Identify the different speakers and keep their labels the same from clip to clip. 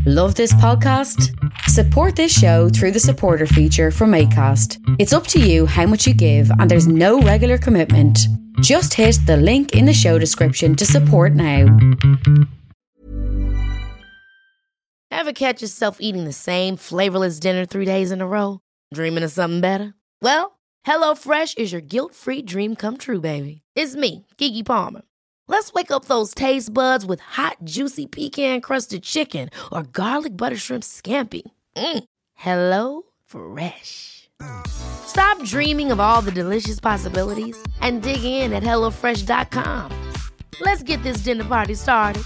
Speaker 1: Love this podcast? Support this show through the supporter feature from Acast. It's up to you how much you give and there's no regular commitment. Just hit the link in the show description to support now.
Speaker 2: Ever catch yourself eating the same flavorless dinner 3 days in a row? Dreaming of something better? Well, HelloFresh is your guilt-free dream come true, baby. It's me, Keke Palmer. Let's wake up those taste buds with hot, juicy pecan-crusted chicken or garlic butter shrimp scampi. Hello Fresh. Stop dreaming of all the delicious possibilities and dig in at HelloFresh.com. Let's get this dinner party started.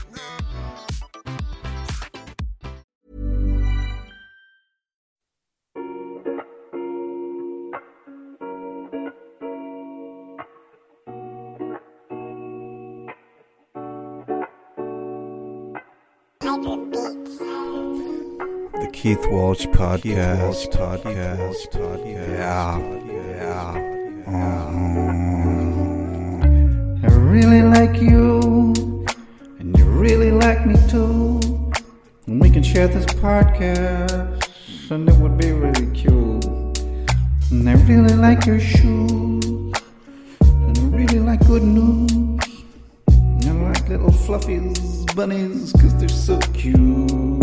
Speaker 3: The Keith Walsh Podcast. Yeah. I really like you, and you really like me too. And we can share this podcast, and it would be really cute. And I really like your shoes, and I really like good news. And I like little fluffies, bunnies, 'cause they're so cute.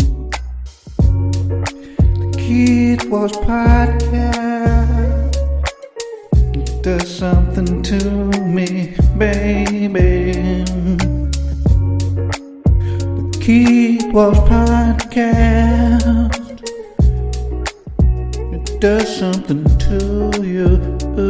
Speaker 3: Keith Walsh Podcast does something to me, baby. The Keith Walsh Podcast, it does something to you.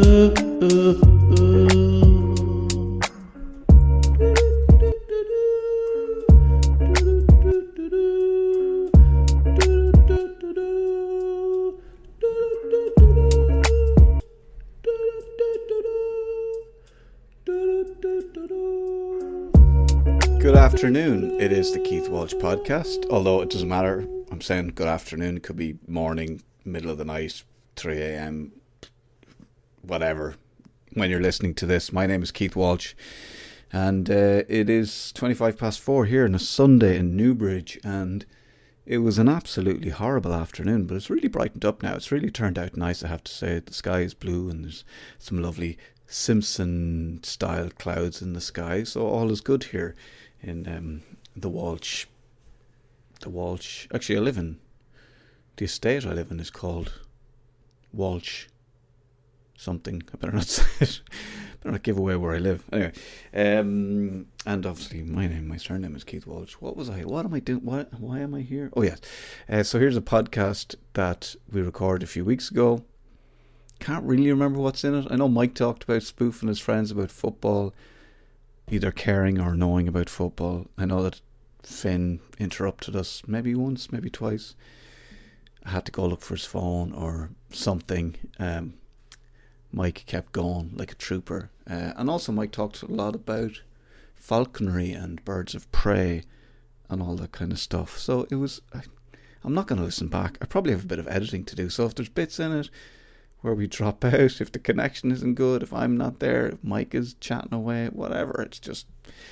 Speaker 3: Good afternoon. It is the Keith Walsh Podcast, although it doesn't matter. I'm saying good afternoon. It could be morning, middle of the night, 3 a.m., whatever. When you're listening to this, my name is Keith Walsh, and it is 4:25 here on a Sunday in Newbridge, and it was an absolutely horrible afternoon, but it's really brightened up now. It's really turned out nice, I have to say. The sky is blue, and there's some lovely Simpson-style clouds in the sky, so all is good here in the Walsh. Actually, I live in the estate I live in is called Walsh something. I better not say it. Better not give away where I live. Anyway, and obviously my surname is Keith Walsh. What am I doing? Why am I here? Oh yes. So here's a podcast that we recorded a few weeks ago. Can't really remember what's in it. I know Mike talked about spoofing his friends about football, either caring or knowing about football. I know that Finn interrupted us maybe once, maybe twice. I had to go look for his phone or something. Mike kept going like a trooper. And also Mike talked a lot about falconry and birds of prey and all that kind of stuff. So it was... I'm not going to listen back. I probably have a bit of editing to do. So if there's bits in it where we drop out, if the connection isn't good, if I'm not there, if Mike is chatting away, whatever, it's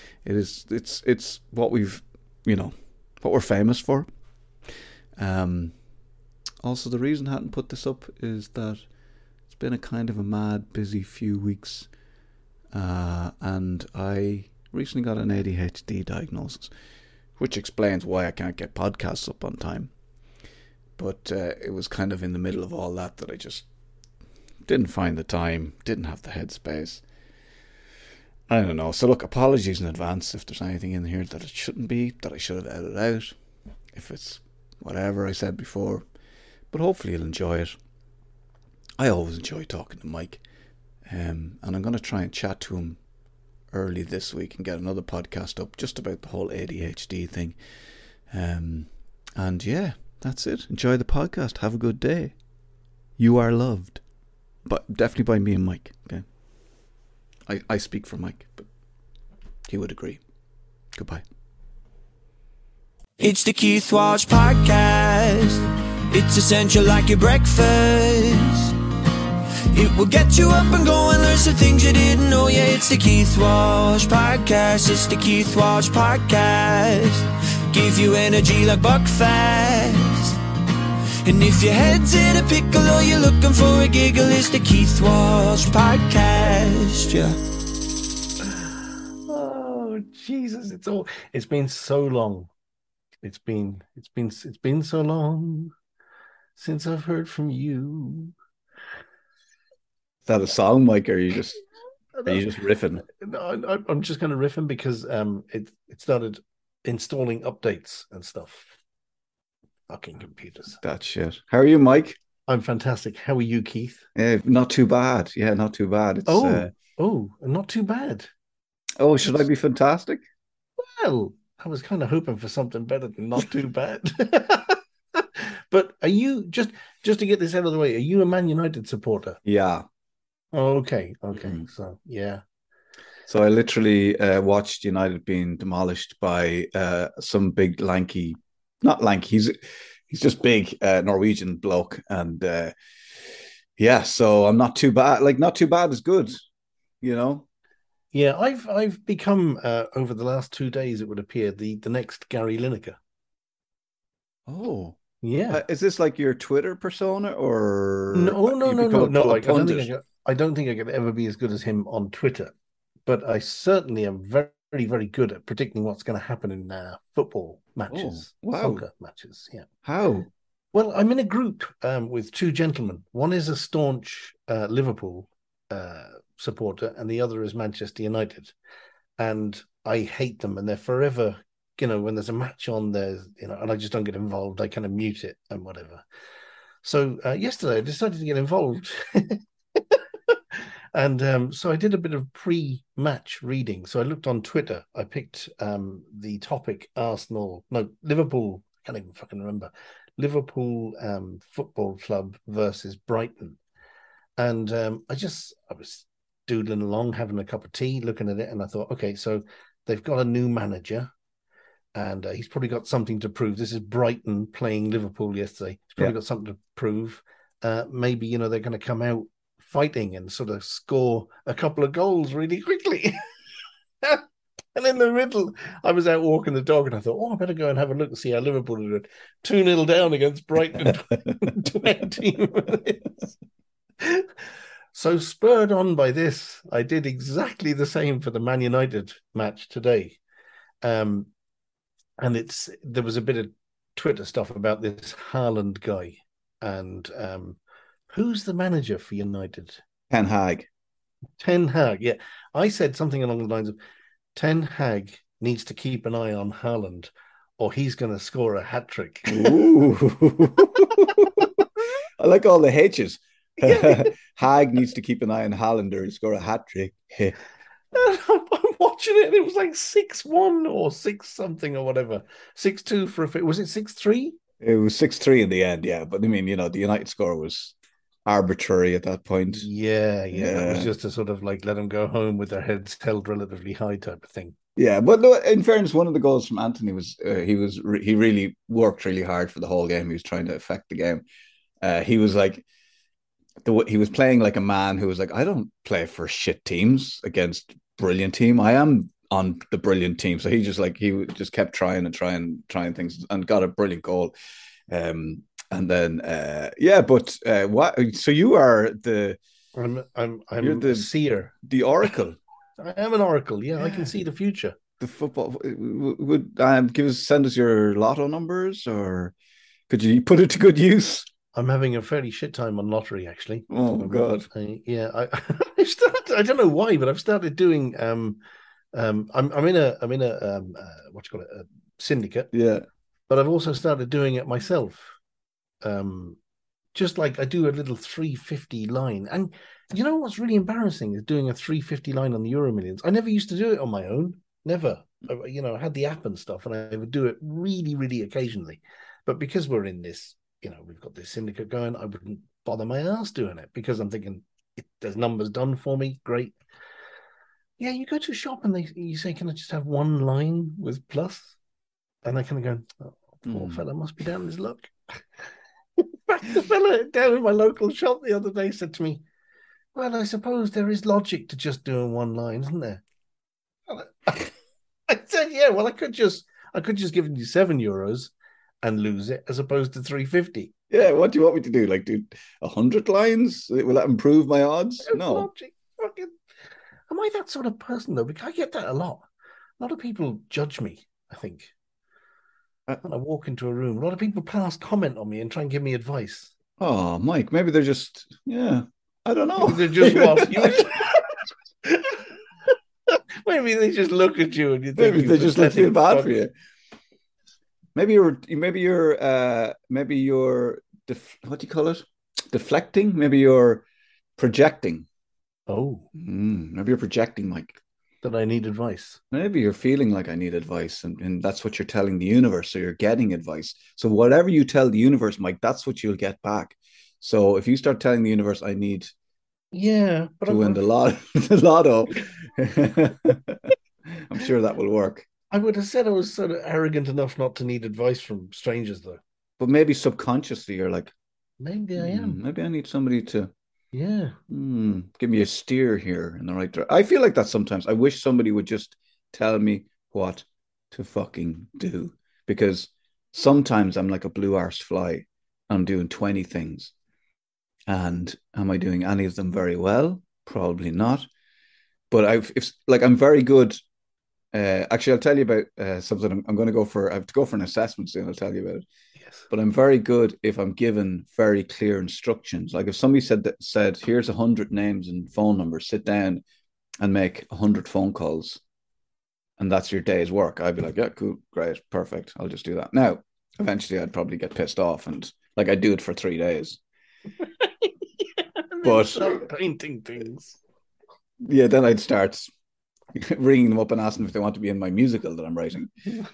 Speaker 3: what we've, what we're famous for. Also, the reason I hadn't put this up is that it's been a kind of a mad, busy few weeks, and I recently got an ADHD diagnosis, which explains why I can't get podcasts up on time. But it was kind of in the middle of all that I just didn't find the time, didn't have the headspace. I don't know. So look, apologies in advance if there's anything in here that it shouldn't be, that I should have edited out, if it's whatever I said before. But hopefully you'll enjoy it. I always enjoy talking to Mike, and I'm going to try and chat to him early this week and get another podcast up just about the whole ADHD thing. And yeah, that's it. Enjoy the podcast. Have a good day. You are loved. But definitely by me and Mike, okay? I speak for Mike, but he would agree. Goodbye.
Speaker 4: It's the Keith Walsh Podcast. It's essential like your breakfast. It will get you up and go and learn some things you didn't know. Yeah, it's the Keith Walsh Podcast. It's the Keith Walsh Podcast. give you energy like Buckfast. And if your head's in a pickle or you're looking for a giggle, it's the Keith Walsh Podcast, yeah.
Speaker 5: Oh, Jesus, it's been so long. It's been so long since I've heard from you.
Speaker 3: Is that a song, Mike, or are you just riffing?
Speaker 5: No, I'm just kind of riffing because it started installing updates and stuff. Fucking computers.
Speaker 3: That shit. How are you, Mike?
Speaker 5: I'm fantastic. How are you, Keith?
Speaker 3: Not too bad. Yeah, not too bad. It's,
Speaker 5: not too bad.
Speaker 3: Oh, should I be fantastic?
Speaker 5: Well, I was kind of hoping for something better than not too bad. But are you, just to get this out of the way, are you a Man United supporter?
Speaker 3: Yeah.
Speaker 5: Okay. So, yeah.
Speaker 3: So I literally watched United being demolished by some big lanky, not lanky, he's just big Norwegian bloke. And so I'm not too bad. Like, not too bad is good, you know?
Speaker 5: Yeah, I've become, over the last 2 days, it would appear, the next Gary Lineker.
Speaker 3: Oh.
Speaker 5: Yeah.
Speaker 3: Is this like your Twitter persona or
Speaker 5: no? I don't think I could ever be as good as him on Twitter, but I certainly am very, very good at predicting what's going to happen in football matches, soccer matches. Yeah.
Speaker 3: How?
Speaker 5: Well, I'm in a group with two gentlemen. One is a staunch Liverpool supporter, and the other is Manchester United. And I hate them, and they're forever. When there's a match on, there's and I just don't get involved. I kind of mute it and whatever. So yesterday I decided to get involved. And so I did a bit of pre-match reading. So I looked on Twitter. I picked the topic Liverpool. I can't even fucking remember. Liverpool Football Club versus Brighton. And I was doodling along, having a cup of tea, looking at it. And I thought, okay, so they've got a new manager. And he's probably got something to prove. This is Brighton playing Liverpool yesterday. He's probably got something to prove. Maybe, they're going to come out fighting and sort of score a couple of goals really quickly. And in the middle, I was out walking the dog and I thought, I better go and have a look and see how Liverpool are doing. 2-0 down against Brighton in 20 minutes. So spurred on by this, I did exactly the same for the Man United match today. And there was a bit of Twitter stuff about this Haaland guy. And who's the manager for United?
Speaker 3: Ten Hag.
Speaker 5: Yeah. I said something along the lines of, Ten Hag needs to keep an eye on Haaland or he's going to score a hat-trick.
Speaker 3: Ooh. I like all the H's. Hag needs to keep an eye on Haaland or he'll score a hat-trick.
Speaker 5: I'm watching it and it was like 6-1 or 6-something or whatever. 6-2 for was it 6-3?
Speaker 3: It was 6-3 in the end, yeah. But I mean, the United score was arbitrary at that point.
Speaker 5: Yeah. It was just to sort of like let them go home with their heads held relatively high type of thing.
Speaker 3: Yeah, but no, in fairness, one of the goals from Anthony was he really worked really hard for the whole game. He was trying to affect the game. He was like he was playing like a man who was like, I don't play for shit teams against brilliant team. I am on the brilliant team. So he just kept trying things and got a brilliant goal. And then but what? So you are the
Speaker 5: you're the seer,
Speaker 3: the oracle.
Speaker 5: I am an oracle. Yeah, I can see the future.
Speaker 3: The football would send us your lotto numbers, or could you put it to good use?
Speaker 5: I'm having a fairly shit time on lottery, actually.
Speaker 3: Oh God!
Speaker 5: I don't know why, but I've started doing. I'm in a what you call it, a syndicate.
Speaker 3: Yeah,
Speaker 5: but I've also started doing it myself. Just like I do a little 350 line, and you know what's really embarrassing is doing a 350 line on the Euro Millions. I never used to do it on my own. Never. I had the app and stuff, and I would do it really, really occasionally. But because we're in this. We've got this syndicate going. I wouldn't bother my ass doing it because I'm thinking there's numbers done for me. Great. Yeah, you go to a shop and you say, "Can I just have one line with plus?" And I kind of go, "Poor fella must be down his luck." The fella down in my local shop the other day said to me, "Well, I suppose there is logic to just doing one line, isn't there?" I said, "Yeah. Well, I I could just give you €7 and lose it as opposed to 350.
Speaker 3: Yeah, what do you want me to do? Like, do 100 lines? Will that improve my odds? No.
Speaker 5: Logic. Fucking... Am I that sort of person, though? Because I get that a lot. A lot of people judge me, I think. When I walk into a room, a lot of people pass comment on me and try and give me advice.
Speaker 3: Oh, Mike, maybe they're just, I don't know.
Speaker 5: They're just what? Maybe they just look at you and you think
Speaker 3: maybe they just feel bad for you. Maybe you're what do you call it? Deflecting? Maybe you're projecting.
Speaker 5: Oh.
Speaker 3: Maybe you're projecting, Mike.
Speaker 5: That I need advice.
Speaker 3: Maybe you're feeling like I need advice, and that's what you're telling the universe, so you're getting advice. So whatever you tell the universe, Mike, that's what you'll get back. So if you start telling the universe, I need
Speaker 5: to
Speaker 3: win the lotto, I'm sure that will work.
Speaker 5: I would have said I was sort of arrogant enough not to need advice from strangers, though.
Speaker 3: But maybe subconsciously you're like,
Speaker 5: maybe I am.
Speaker 3: Maybe I need somebody to
Speaker 5: give
Speaker 3: me a steer here in the right direction. I feel like that sometimes. I wish somebody would just tell me what to fucking do, because sometimes I'm like a blue arse fly. I'm doing 20 things, and am I doing any of them very well? Probably not. But I'm very good. Actually, I'll tell you about something. I'm going to go for. I have to go for an assessment soon. I'll tell you about it. Yes. But I'm very good if I'm given very clear instructions. Like if somebody said, here's 100 names and phone numbers, sit down and make 100 phone calls, and that's your day's work. I'd be like, yeah, cool, great, perfect. I'll just do that. Now, eventually, I'd probably get pissed off, and like I'd do it for 3 days. But
Speaker 5: start painting things.
Speaker 3: Yeah, then I'd start ringing them up and asking if they want to be in my musical that I'm writing.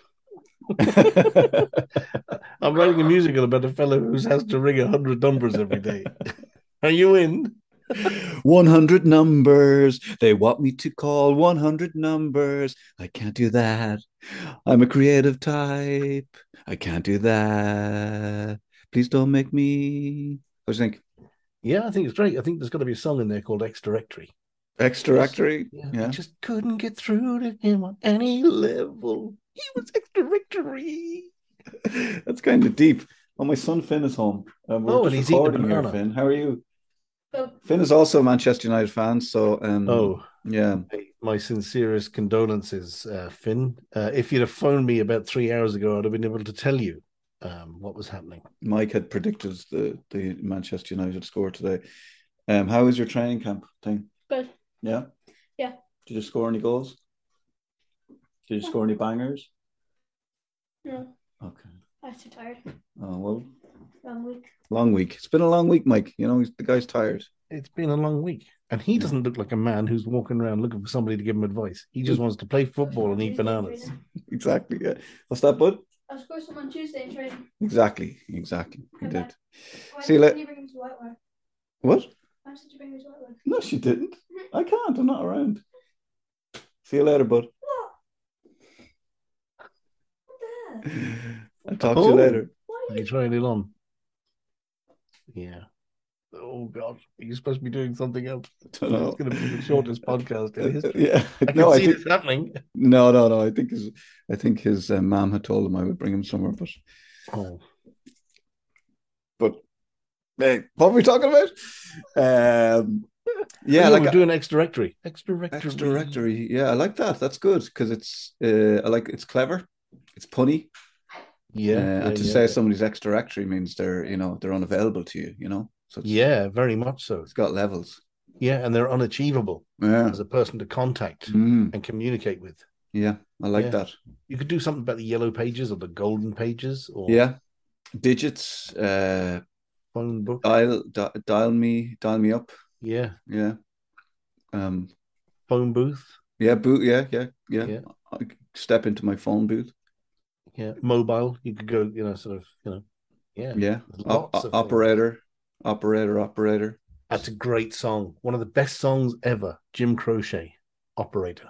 Speaker 5: I'm writing a musical about a fellow who has to ring 100 numbers every day. Are you in?
Speaker 3: 100 numbers. They want me to call 100 numbers. I can't do that. I'm a creative type. I can't do that. Please don't make me. What do you think?
Speaker 5: Yeah, I think it's great. I think there's got to be a song in there called Ex-Directory.
Speaker 3: Ex-Directory?
Speaker 5: Yeah. I just couldn't get through to him on any level. He was Ex-Directory.
Speaker 3: That's kind of deep. Oh, my son Finn is home.
Speaker 5: And he's eating
Speaker 3: here, Finn. How are you? Oh. Finn is also a Manchester United fan, so yeah.
Speaker 5: My sincerest condolences, Finn. If you'd have phoned me about 3 hours ago, I'd have been able to tell you what was happening.
Speaker 3: Mike had predicted the Manchester United score today. How was your training camp thing?
Speaker 6: Good.
Speaker 3: Yeah?
Speaker 6: Yeah.
Speaker 3: Did you score any goals? Did you score any bangers?
Speaker 6: No.
Speaker 3: Okay.
Speaker 6: I'm too tired.
Speaker 3: Oh, well.
Speaker 6: Long week.
Speaker 3: It's been a long week, Mike. You know, the guy's tired.
Speaker 5: It's been a long week. And he doesn't look like a man who's walking around looking for somebody to give him advice. He just wants to play football and eat bananas.
Speaker 3: Exactly, yeah. What's that, bud?
Speaker 6: I'll score some on Tuesday in training.
Speaker 3: Exactly. You did.
Speaker 6: See you later. You bring him to Whitewater?
Speaker 3: What?
Speaker 6: I said you bring him to Whitewater.
Speaker 3: No, she didn't. I can't. I'm not around. See you later, bud.
Speaker 6: What the hell?
Speaker 3: I'll talk to you later.
Speaker 5: Are you trying it on? Yeah. Oh, God. Are you supposed to be doing something else?
Speaker 3: I don't know.
Speaker 5: It's going to be the shortest podcast in history.
Speaker 3: Yeah.
Speaker 5: I can see this happening.
Speaker 3: No. I think his mom had told him I would bring him somewhere, but...
Speaker 5: Oh.
Speaker 3: But, hey, what were we talking about?
Speaker 5: We're doing Ex-Directory.
Speaker 3: Ex-Directory. Yeah, I like that. That's good, because it's clever. It's punny. And to say somebody's Ex-Directory means they're unavailable to you, you know? So
Speaker 5: very much so.
Speaker 3: It's got levels.
Speaker 5: Yeah, and they're unachievable as a person to contact and communicate with.
Speaker 3: Yeah, I like that.
Speaker 5: You could do something about the yellow pages or the golden pages. Or
Speaker 3: digits.
Speaker 5: Phone book.
Speaker 3: Dial me up.
Speaker 5: Yeah.
Speaker 3: Phone
Speaker 5: booth.
Speaker 3: Yeah, yeah. I step into my phone booth.
Speaker 5: Yeah, mobile. You could go,
Speaker 3: Yeah. Operator.
Speaker 5: That's a great song. One of the best songs ever. Jim Croce, Operator.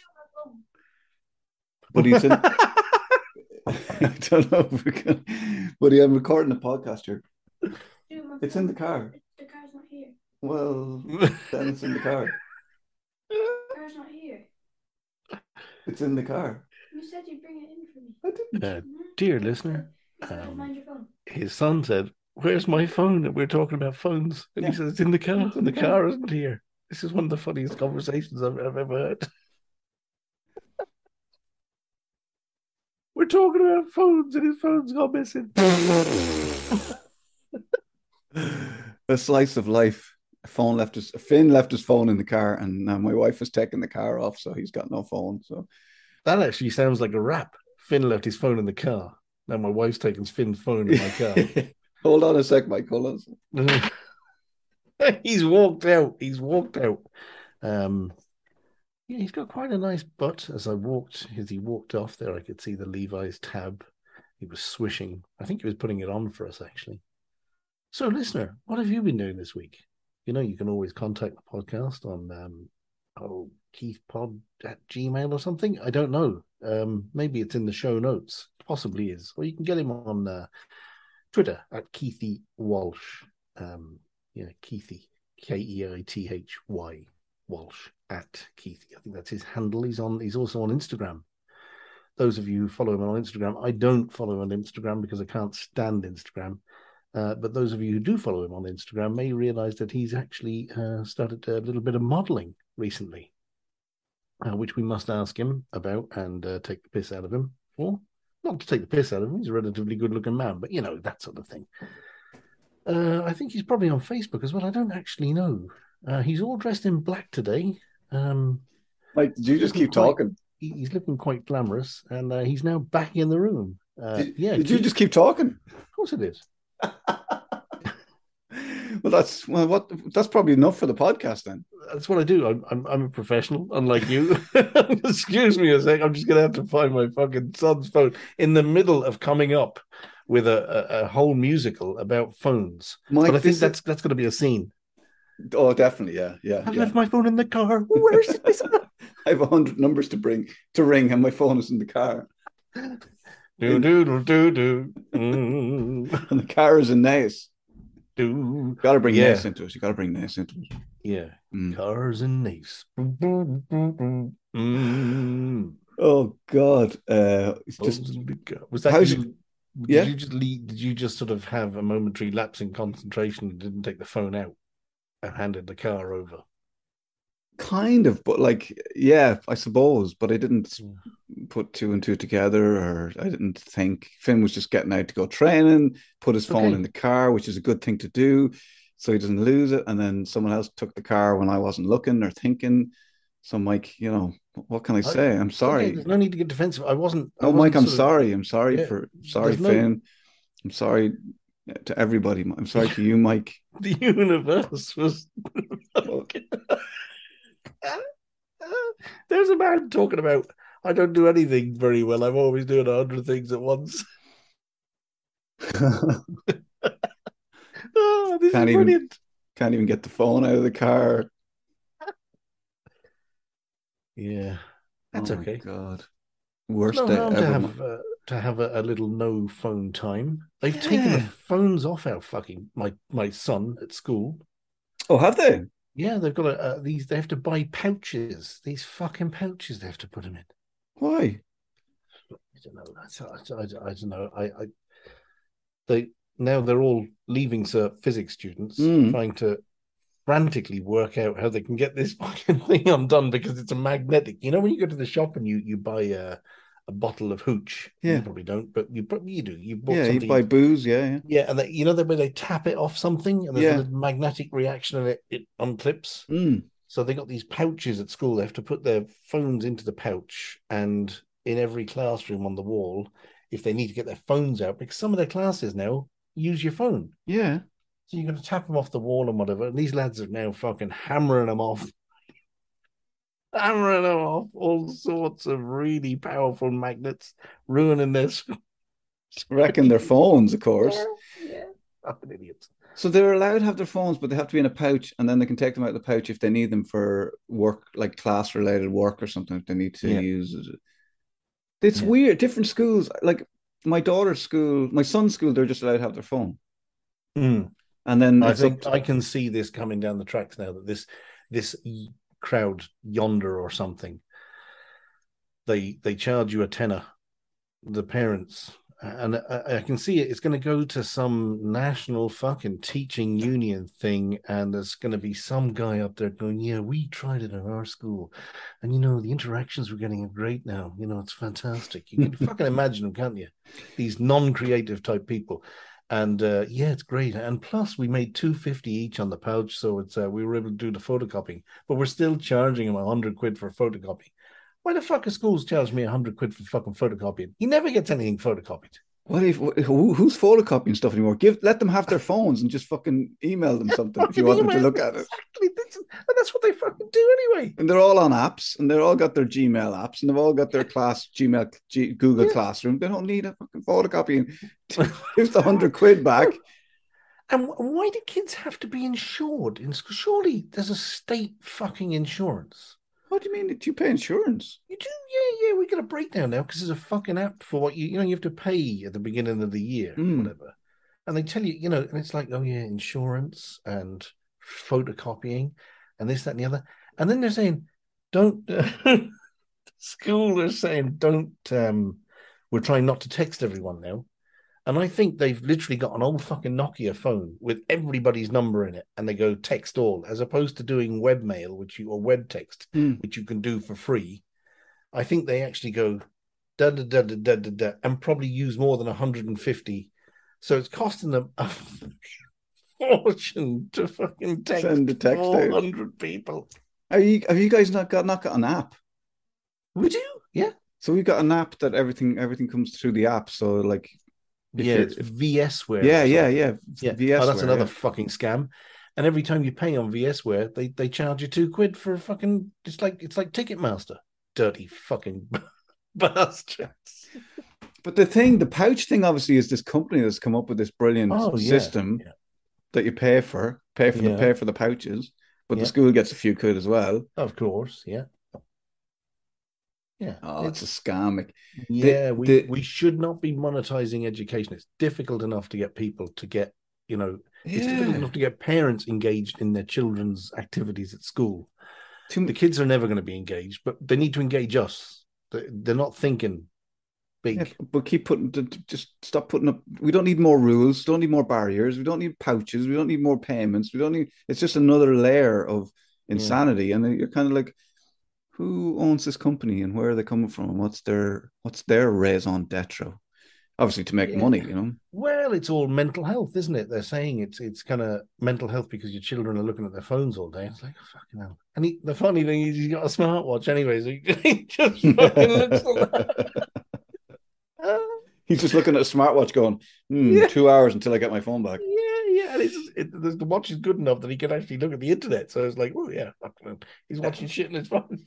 Speaker 3: But he's in. I don't know if we can. But I'm recording a podcast here. It's in the car.
Speaker 6: The car's not here.
Speaker 3: Well, then it's in the car.
Speaker 6: The car's not here.
Speaker 3: It's in the car.
Speaker 6: You said you'd bring it in for me.
Speaker 5: I didn't. Dear listener,
Speaker 6: You said I'd mind your phone.
Speaker 5: his son said, "Where's my phone?" And we're talking about phones. And he says, "It's in the car, and the car isn't here." This is one of the funniest conversations I've ever heard. We're talking about phones, and his phone's gone missing.
Speaker 3: A slice of life. Finn left his phone in the car, and now my wife has taken the car off, so he's got no phone. So
Speaker 5: That actually sounds like a rap. Finn left his phone in the car. Now my wife's taken Finn's phone in my car.
Speaker 3: Hold on a sec, Mike. Hold on a sec.
Speaker 5: He's walked out. Yeah, he's got quite a nice butt. As he walked off there, I could see the Levi's tab. He was swishing. I think he was putting it on for us, actually. So, listener, what have you been doing this week? You know, you can always contact the podcast on KeithPod@gmail or something. I don't know. Maybe it's in the show notes. Possibly is. Or you can get him on Twitter @Keithy Walsh. Keithy, Keithy Walsh @Keithy. I think that's his handle. He's also on Instagram. Those of you who follow him on Instagram, I don't follow him on Instagram because I can't stand Instagram. But those of you who do follow him on Instagram may realize that he's actually started a little bit of modeling recently, which we must ask him about and take the piss out of him for. Not to take the piss out of him, he's a relatively good-looking man, but, you know, that sort of thing. I think he's probably on Facebook as well. I don't actually know. He's all dressed in black today.
Speaker 3: Mike, did you just keep talking?
Speaker 5: He's looking quite glamorous, and he's now back in the room.
Speaker 3: Did you just keep talking?
Speaker 5: Of course it is.
Speaker 3: That's probably enough for the podcast then.
Speaker 5: That's what I do. I'm a professional, unlike you. Excuse me a sec. I'm just gonna have to find my fucking son's phone in the middle of coming up with a whole musical about phones.
Speaker 3: Mike,
Speaker 5: but I think that's going to be a scene.
Speaker 3: Oh, definitely, yeah.
Speaker 5: I've left my phone in the car. Where's it?
Speaker 3: I have 100 numbers to ring, and my phone is in the car.
Speaker 5: Do.
Speaker 3: And the car is in Naas. You got to bring Naas into it.
Speaker 5: Yeah. Cars in Naas.
Speaker 3: Oh God.
Speaker 5: Was that Did you just sort of have a momentary lapse in concentration and didn't take the phone out and handed the car over?
Speaker 3: Kind of, but I suppose. But I didn't put two and two together, or I didn't think. Finn was just getting out to go training, put his phone in the car, which is a good thing to do, so he doesn't lose it. And then someone else took the car when I wasn't looking or thinking. So, Mike, what can I say? I'm sorry.
Speaker 5: Okay, there's no need to get defensive.
Speaker 3: Mike, I'm sorry. I'm sorry
Speaker 5: There's
Speaker 3: Finn. I'm sorry to everybody. I'm sorry to you, Mike.
Speaker 5: The universe was. There's a man talking about, I don't do anything very well. I'm always doing 100 things at once. This is brilliant.
Speaker 3: Can't even get the phone out of the car.
Speaker 5: Yeah, that's okay.
Speaker 3: God, worst day ever.
Speaker 5: To have a little no phone time. They've taken the phones off our fucking my son at school.
Speaker 3: Oh, have they?
Speaker 5: Yeah, they've got these. They have to buy pouches. These fucking pouches. They have to put them in.
Speaker 3: Why?
Speaker 5: I don't know. I don't know. They're all leaving cert physics students trying to frantically work out how they can get this fucking thing undone because it's a magnetic. You know, when you go to the shop and you buy a bottle of hooch.
Speaker 3: Yeah.
Speaker 5: You probably don't, but you do. You
Speaker 3: buy booze, yeah.
Speaker 5: Yeah, and the way they tap it off something and there's a magnetic reaction and it unclips. So they got these pouches at school. They have to put their phones into the pouch, and in every classroom on the wall, if they need to get their phones out, because some of their classes now use your phone.
Speaker 3: Yeah.
Speaker 5: So you're going to tap them off the wall and whatever. And these lads are now fucking hammering them off. Hammering them off all sorts of really powerful magnets, ruining this.
Speaker 3: Wrecking their phones, of course.
Speaker 6: Yeah.
Speaker 5: Fucking idiots.
Speaker 3: So they're allowed to have their phones, but they have to be in a pouch, and then they can take them out of the pouch if they need them for work, like class-related work or something, if they need to use it. It's weird. Different schools, like my daughter's school, my son's school, they're just allowed to have their phone. And then
Speaker 5: I think I can see this coming down the tracks now, that this crowd yonder or something they charge you a tenner, the parents. And I can see it. It's going to go to some national fucking teaching union thing, and there's going to be some guy up there going, "Yeah, we tried it in our school, and the interactions we're getting are great now. It's fantastic." You can fucking imagine them, can't you? These non-creative type people, and yeah, it's great. And plus, we made £2.50 each on the pouch, so it's we were able to do the photocopying, but we're still charging him £100 for photocopying. Why the fuck are schools charging me £100 for fucking photocopying? He never gets anything photocopied.
Speaker 3: Who's photocopying stuff anymore? Let them have their phones and just fucking email them something if you want them to look at it.
Speaker 5: Exactly. That's what they fucking do anyway.
Speaker 3: And they're all on apps, and they've all got their Gmail apps, and they've all got their Google Classroom. They don't need a fucking photocopying. Here's the £100 back.
Speaker 5: And why do kids have to be insured in school? Surely there's a state fucking insurance.
Speaker 3: What do you mean? Do you pay insurance?
Speaker 5: You do? Yeah. We get a breakdown now because there's a fucking app for what you have to pay at the beginning of the year, whatever. And they tell you, and it's like, oh yeah, insurance and photocopying and this, that, and the other. And then they're saying, don't, school are saying, don't, we're trying not to text everyone now. And I think they've literally got an old fucking Nokia phone with everybody's number in it, and they go text all, as opposed to doing webmail, or web text, which you can do for free. I think they actually go da da da da da da da, and probably use more than 150. So it's costing them a fortune to fucking
Speaker 3: Send the text
Speaker 5: 400 people.
Speaker 3: Have you guys not got an app?
Speaker 5: We do, yeah.
Speaker 3: So we've got an app that everything comes through the app. So like.
Speaker 5: It's VSware.
Speaker 3: Yeah.
Speaker 5: VSware, that's another fucking scam. And every time you pay on VSware, they charge you £2 for a fucking. It's like Ticketmaster. Dirty fucking bastards.
Speaker 3: But the pouch thing, obviously, is this company that's come up with this brilliant system that you pay for the pouches, but the school gets a few quid as well.
Speaker 5: Of course, yeah. Yeah.
Speaker 3: Oh, it's a scam.
Speaker 5: Yeah, we should not be monetizing education. It's difficult enough to get people to get, it's difficult enough to get parents engaged in their children's activities at school. The kids are never going to be engaged, but they need to engage us. They're not thinking big.
Speaker 3: Yeah, but just stop putting up. We don't need more rules. We don't need more barriers. We don't need pouches. We don't need more payments. It's just another layer of insanity. Yeah. And you're kind of like, who owns this company and where are they coming from? What's their raison d'etre? Obviously to make money,
Speaker 5: Well, it's all mental health, isn't it? They're saying it's kind of mental health because your children are looking at their phones all day. It's like, oh, fucking hell. And the funny thing is, he's got a smartwatch anyway, so he just fucking looks at that.
Speaker 3: He's just looking at a smartwatch going, 2 hours until I get my phone back.
Speaker 5: Yeah. And the watch is good enough that he can actually look at the internet. So it's like, oh, yeah, he's watching shit in his phone.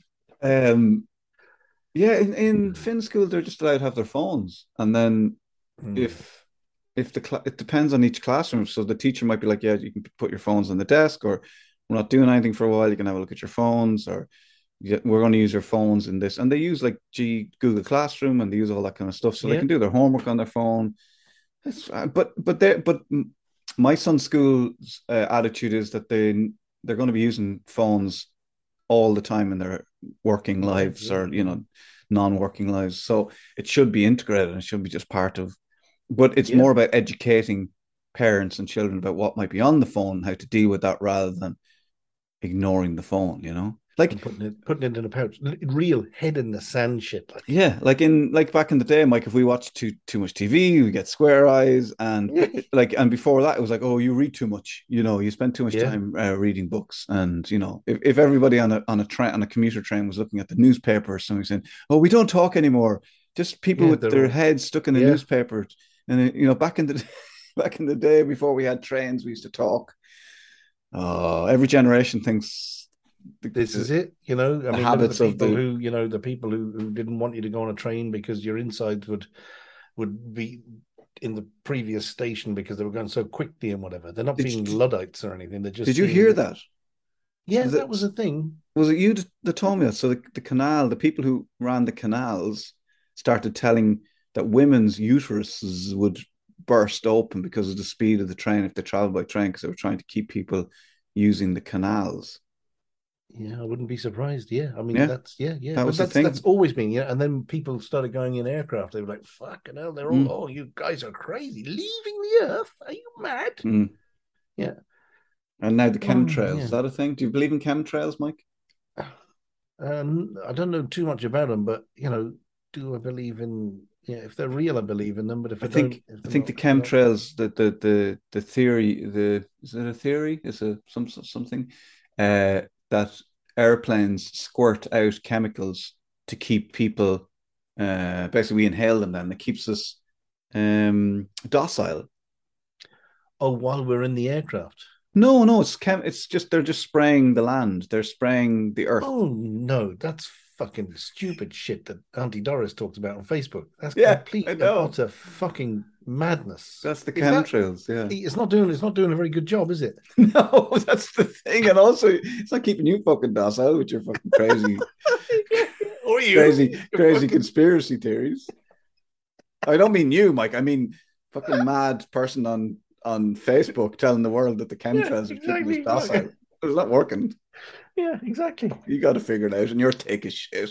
Speaker 3: In Finn school, they're just allowed to have their phones. And then if it depends on each classroom. So the teacher might be like, yeah, you can put your phones on the desk, or we're not doing anything for a while. You can have a look at your phones, or we're going to use your phones in this. And they use like Google Classroom, and they use all that kind of stuff. So they can do their homework on their phone. But my son's school's attitude is that they're going to be using phones all the time in their working lives or non-working lives. So it should be integrated, and it should be just part of. But it's more about educating parents and children about what might be on the phone, how to deal with that, rather than ignoring the phone. Like
Speaker 5: and putting it in a pouch, real head in the sand shit.
Speaker 3: Like back in the day, Mike. If we watched too much TV, we get square eyes, and and before that, it was like, oh, you read too much. You spend too much time reading books, and if everybody on a commuter train was looking at the newspaper, or something saying, oh, we don't talk anymore, just people with their heads stuck in the newspaper, and back in the day before we had trains, we used to talk. Every generation thinks.
Speaker 5: This is it, the
Speaker 3: habits
Speaker 5: of the people who didn't want you to go on a train because your insides would be in the previous station because they were going so quickly and whatever. They're not being Luddites or anything. They're just.
Speaker 3: Did you hear that?
Speaker 5: Yeah, that was a thing.
Speaker 3: Was it you that told me that? So the canal, the people who ran the canals started telling that women's uteruses would burst open because of the speed of the train if they traveled by train, because they were trying to keep people using the canals.
Speaker 5: Yeah, I wouldn't be surprised. Yeah, I mean
Speaker 3: Yeah.
Speaker 5: that's yeah.
Speaker 3: That
Speaker 5: But
Speaker 3: was the
Speaker 5: that's
Speaker 3: thing.
Speaker 5: always been, yeah. And then people started going in aircraft. They were like, "Fucking hell, they're all, oh, you guys are crazy, leaving the Earth? Are you mad?"
Speaker 3: Mm.
Speaker 5: Yeah.
Speaker 3: And now the
Speaker 5: Oh,
Speaker 3: chemtrails.
Speaker 5: yeah.
Speaker 3: Is that a thing? Do you believe in chemtrails, Mike?
Speaker 5: I don't know too much about them, but do I believe in? Yeah, if they're real, I believe in them. But if
Speaker 3: I
Speaker 5: I don't,
Speaker 3: think
Speaker 5: if
Speaker 3: I
Speaker 5: they're
Speaker 3: think
Speaker 5: not,
Speaker 3: the
Speaker 5: I'm not.
Speaker 3: chemtrails, the theory, is it a theory? Is it something that airplanes squirt out chemicals to keep people basically we inhale them then it keeps us docile.
Speaker 5: Oh, while we're in the aircraft.
Speaker 3: No, it's just they're just spraying the land. They're spraying the earth.
Speaker 5: Oh no, that's fucking stupid shit that Auntie Doris talked about on Facebook. That's
Speaker 3: Yeah,
Speaker 5: complete
Speaker 3: I
Speaker 5: and
Speaker 3: know.
Speaker 5: utter fucking madness.
Speaker 3: That's the
Speaker 5: If that
Speaker 3: chemtrails, yeah.
Speaker 5: it's not doing a very good job, is it?
Speaker 3: No, that's the thing. And also it's not keeping you fucking docile with your fucking crazy
Speaker 5: Or you?
Speaker 3: crazy conspiracy theories. I don't mean you, Mike. I mean fucking mad person on Facebook telling the world that the
Speaker 5: Yeah,
Speaker 3: chemtrails are keeping us
Speaker 5: exactly.
Speaker 3: docile. It's not working.
Speaker 5: Yeah, exactly.
Speaker 3: You got to figure it out, and you're thick as shit.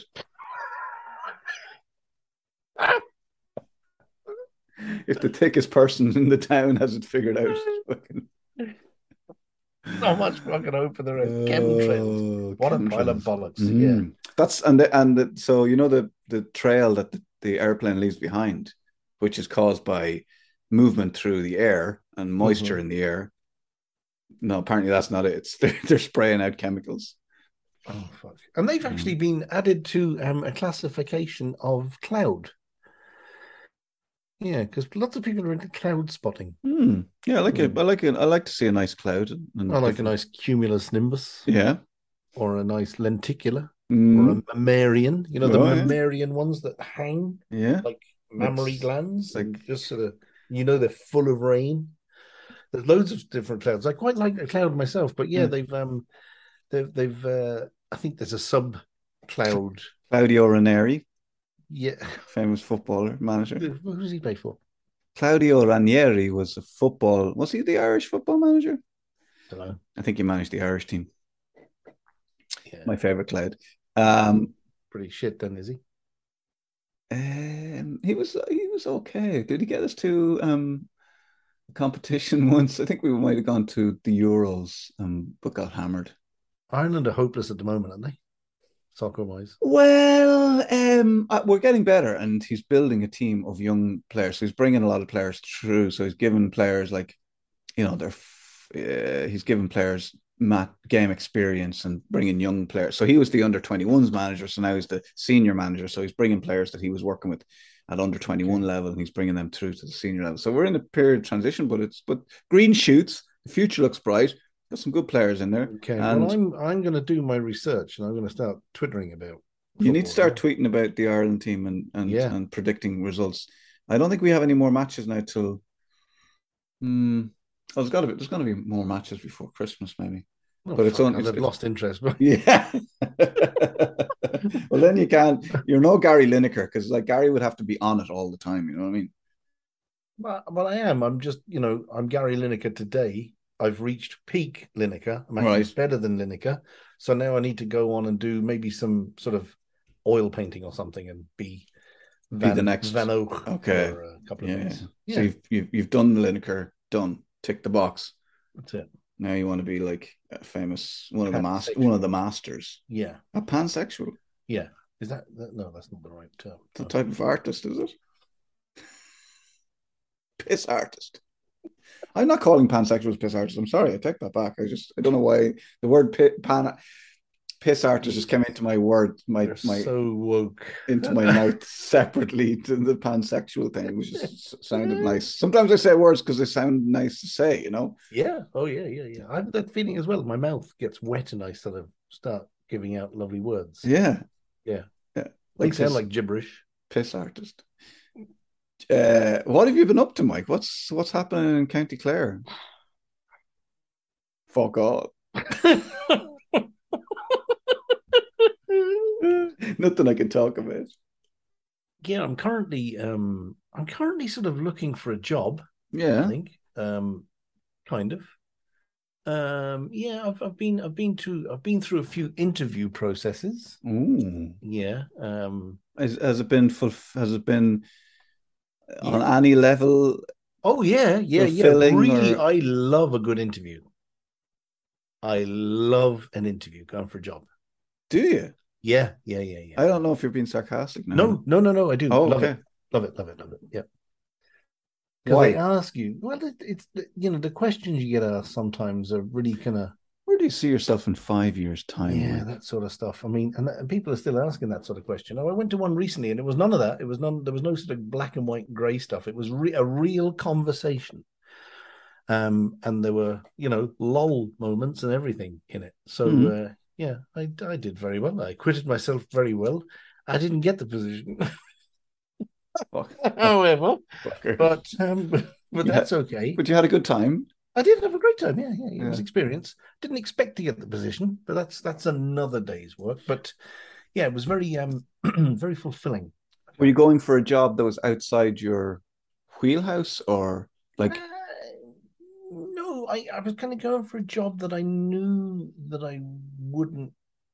Speaker 3: If the thickest person in the town has it figured out, fucking...
Speaker 5: Not much fucking hope for the rest. Chemtrails. What a pile of
Speaker 3: chemtrails.
Speaker 5: bollocks. Yeah.
Speaker 3: That's so the trail that the airplane leaves behind, which is caused by movement through the air and moisture in the air. No, apparently that's not it. It's they're spraying out chemicals.
Speaker 5: Oh fuck! And they've actually been added to a classification of cloud. Yeah, because lots of people are into cloud spotting.
Speaker 3: Yeah, I like it. I like it. I like to see a nice cloud.
Speaker 5: I like a nice cumulus nimbus.
Speaker 3: Yeah.
Speaker 5: Or a nice lenticular. Or a mammarian. You know, the mammarian ones that hang.
Speaker 3: Yeah.
Speaker 5: Like mammary glands.
Speaker 3: Like,
Speaker 5: and just sort of, they're full of rain. There's loads of different clouds. I quite like a cloud myself, but yeah, they've I think there's a sub cloud.
Speaker 3: Claudio Ranieri.
Speaker 5: Yeah.
Speaker 3: Famous footballer, manager.
Speaker 5: Who does he play for?
Speaker 3: Claudio Ranieri was was he the Irish football manager?
Speaker 5: I don't know.
Speaker 3: I think he managed the Irish team.
Speaker 5: Yeah.
Speaker 3: My favourite Cloud.
Speaker 5: Pretty shit then, is he?
Speaker 3: He was okay. Did he get us to a competition once? I think we might have gone to the Euros, but got hammered.
Speaker 5: Ireland are hopeless at the moment, aren't they? Soccer-wise.
Speaker 3: Well, we're getting better, and he's building a team of young players. So he's bringing a lot of players through. So he's giving players he's giving players game experience and bringing young players. So he was the under-21s manager, so now he's the senior manager. So he's bringing players that he was working with at under-21 level, and he's bringing them through to the senior level. So we're in a period of transition, but green shoots. The future looks bright. Got some good players in there.
Speaker 5: Okay, well, I'm going to do my research, and I'm going to start twittering about.
Speaker 3: You need to start tweeting about the Ireland team and predicting results. I don't think we have any more matches now till. There's going to be more matches before Christmas, maybe.
Speaker 5: Oh, but I've lost interest. But...
Speaker 3: Yeah. Well, then you're no Gary Lineker, because like Gary would have to be on it all the time. You know what I mean?
Speaker 5: Well, I am. I'm just, I'm Gary Lineker today. I've reached peak Lineker. I'm actually better than Lineker. So now I need to go on and do maybe some sort of oil painting or something and be
Speaker 3: the next
Speaker 5: Van Oak
Speaker 3: for
Speaker 5: a couple of minutes.
Speaker 3: Yeah. So you've done Lineker, done. Tick the box.
Speaker 5: That's it.
Speaker 3: Now you want to be like a famous one of the masters.
Speaker 5: Yeah.
Speaker 3: A pansexual.
Speaker 5: Yeah. Is that no? That's not the right term.
Speaker 3: The type of artist, is it? Piss artist. I'm not calling pansexuals piss artists. I'm sorry, I take that back. I don't know why the word piss artist just came into my word.
Speaker 5: So woke
Speaker 3: into my mouth separately to the pansexual thing, which just sounded nice. Sometimes I say words because they sound nice to say, you know.
Speaker 5: Yeah. Oh yeah. I have that feeling as well. My mouth gets wet and I sort of start giving out lovely words.
Speaker 3: Yeah.
Speaker 5: They sound like gibberish.
Speaker 3: Piss artist. What have you been up to, Mike? What's happening in County Clare? Fuck off. Nothing I can talk about.
Speaker 5: Yeah, I'm currently sort of looking for a job.
Speaker 3: Yeah.
Speaker 5: I think. Kind of. Yeah, I've been through a few interview processes.
Speaker 3: Ooh.
Speaker 5: Yeah.
Speaker 3: Has it been on
Speaker 5: Yeah.
Speaker 3: any level
Speaker 5: Oh yeah.
Speaker 3: fulfilling,
Speaker 5: Really,
Speaker 3: or
Speaker 5: I love a good interview. I love an interview going for a job.
Speaker 3: do you?
Speaker 5: Yeah.
Speaker 3: I don't know if you're being sarcastic now.
Speaker 5: No. I do
Speaker 3: Oh,
Speaker 5: love
Speaker 3: okay.
Speaker 5: it. Love it. Yeah. Because they
Speaker 3: Why?
Speaker 5: ask you, well, it's the questions you get asked sometimes are really kind of,
Speaker 3: Where do you see yourself in 5 years' time,
Speaker 5: yeah,
Speaker 3: Mike?
Speaker 5: that sort of stuff. I mean, and people are still asking that sort of question. Oh, I went to one recently, and it was none of that. It was none. There was no sort of black and white grey stuff. It was a real conversation. And there were, lol moments and everything in it. So
Speaker 3: Hmm.
Speaker 5: yeah, I did very well. I acquitted myself very well. I didn't get the position,
Speaker 3: Fuck.
Speaker 5: however,
Speaker 3: Fucker.
Speaker 5: but
Speaker 3: You had,
Speaker 5: that's okay.
Speaker 3: but you had a good time.
Speaker 5: I did have a great time. Yeah. It was
Speaker 3: Yeah.
Speaker 5: experience. Didn't expect to get the position, but that's another day's work. But yeah, it was very very fulfilling.
Speaker 3: Were you going for a job that was outside your wheelhouse, or like?
Speaker 5: No, I was kind of going for a job that I knew that I wouldn't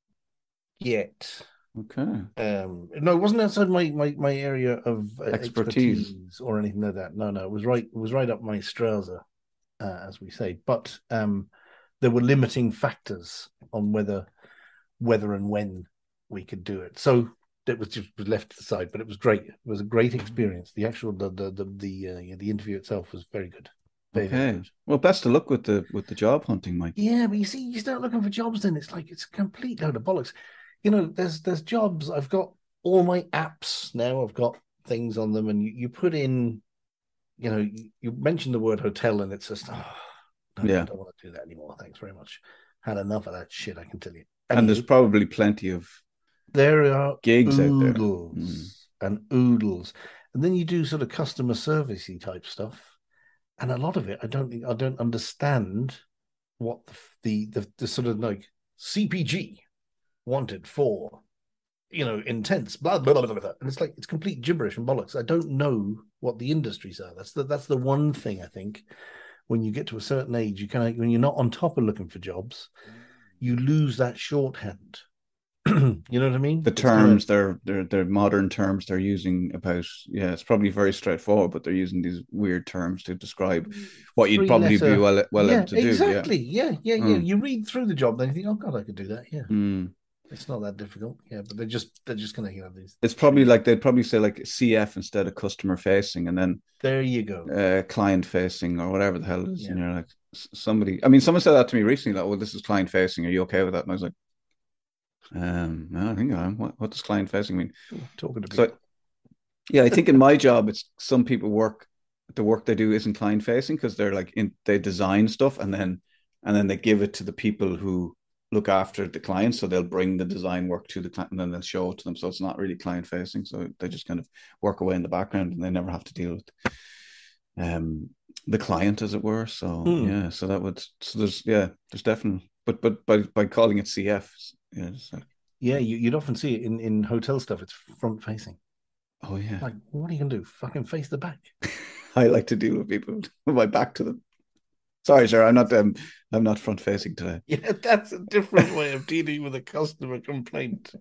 Speaker 5: get.
Speaker 3: Okay.
Speaker 5: No, it wasn't outside my area of
Speaker 3: Expertise.
Speaker 5: or anything like that. No, it was right up my Strauser, as we say. But there were limiting factors on whether and when we could do it. So it was just left to the side. But it was great. It was a great experience. The actual the interview itself was very good. Very
Speaker 3: Okay.
Speaker 5: good.
Speaker 3: Well, best of luck with the job hunting, Mike.
Speaker 5: Yeah, but you see, you start looking for jobs, then it's like it's a complete load of bollocks. There's jobs. I've got all my apps now. I've got things on them, and you put in, you mentioned the word hotel, and it's just, no,
Speaker 3: Yeah.
Speaker 5: I don't want to do that anymore. Thanks very much. Had enough of that shit, I can tell you.
Speaker 3: And there's probably plenty of
Speaker 5: there are
Speaker 3: gigs out there.
Speaker 5: oodles and oodles, and then you do sort of customer servicey type stuff, and a lot of it, I don't understand what the sort of like CPG wanted for, intense blah blah blah blah, and it's like it's complete gibberish and bollocks. I don't know what the industries are. That's the one thing I think. When you get to a certain age, when you're not on top of looking for jobs, you lose that shorthand. You know what I mean?
Speaker 3: The terms, they're modern terms they're using about, yeah, it's probably very straightforward, but they're using these weird terms to describe what you'd probably be well able to do.
Speaker 5: Exactly. Yeah.
Speaker 3: Mm.
Speaker 5: You read through the job, then you think, oh God, I could do that. Yeah.
Speaker 3: Mm.
Speaker 5: It's not that difficult. Yeah, but they're just gonna these.
Speaker 3: It's probably like they'd probably say like CF instead of customer facing, and then
Speaker 5: there you go,
Speaker 3: client facing or whatever the hell it is.
Speaker 5: Yeah.
Speaker 3: And you're like, someone said that to me recently, like, well, this is client facing. Are you okay with that? And I was like, no, I think I am. What does client facing mean?
Speaker 5: Talking to people.
Speaker 3: So, yeah, I think in my job, it's some people the work they do isn't client facing because they're like they design stuff and then they give it to the people who look after the client. So they'll bring the design work to the client and then they'll show it to them. So it's not really client facing. So they just kind of work away in the background and they never have to deal with the client, as it were. So yeah, so there's definitely, but by calling it CF, yeah, like,
Speaker 5: yeah, you'd often see it in hotel stuff. It's front facing.
Speaker 3: Oh yeah,
Speaker 5: like what are you gonna do? Fucking face the back.
Speaker 3: I like to deal with people with my back to them. Sorry, sir, I'm not front facing today.
Speaker 5: Yeah, that's a different way of dealing with a customer complaint.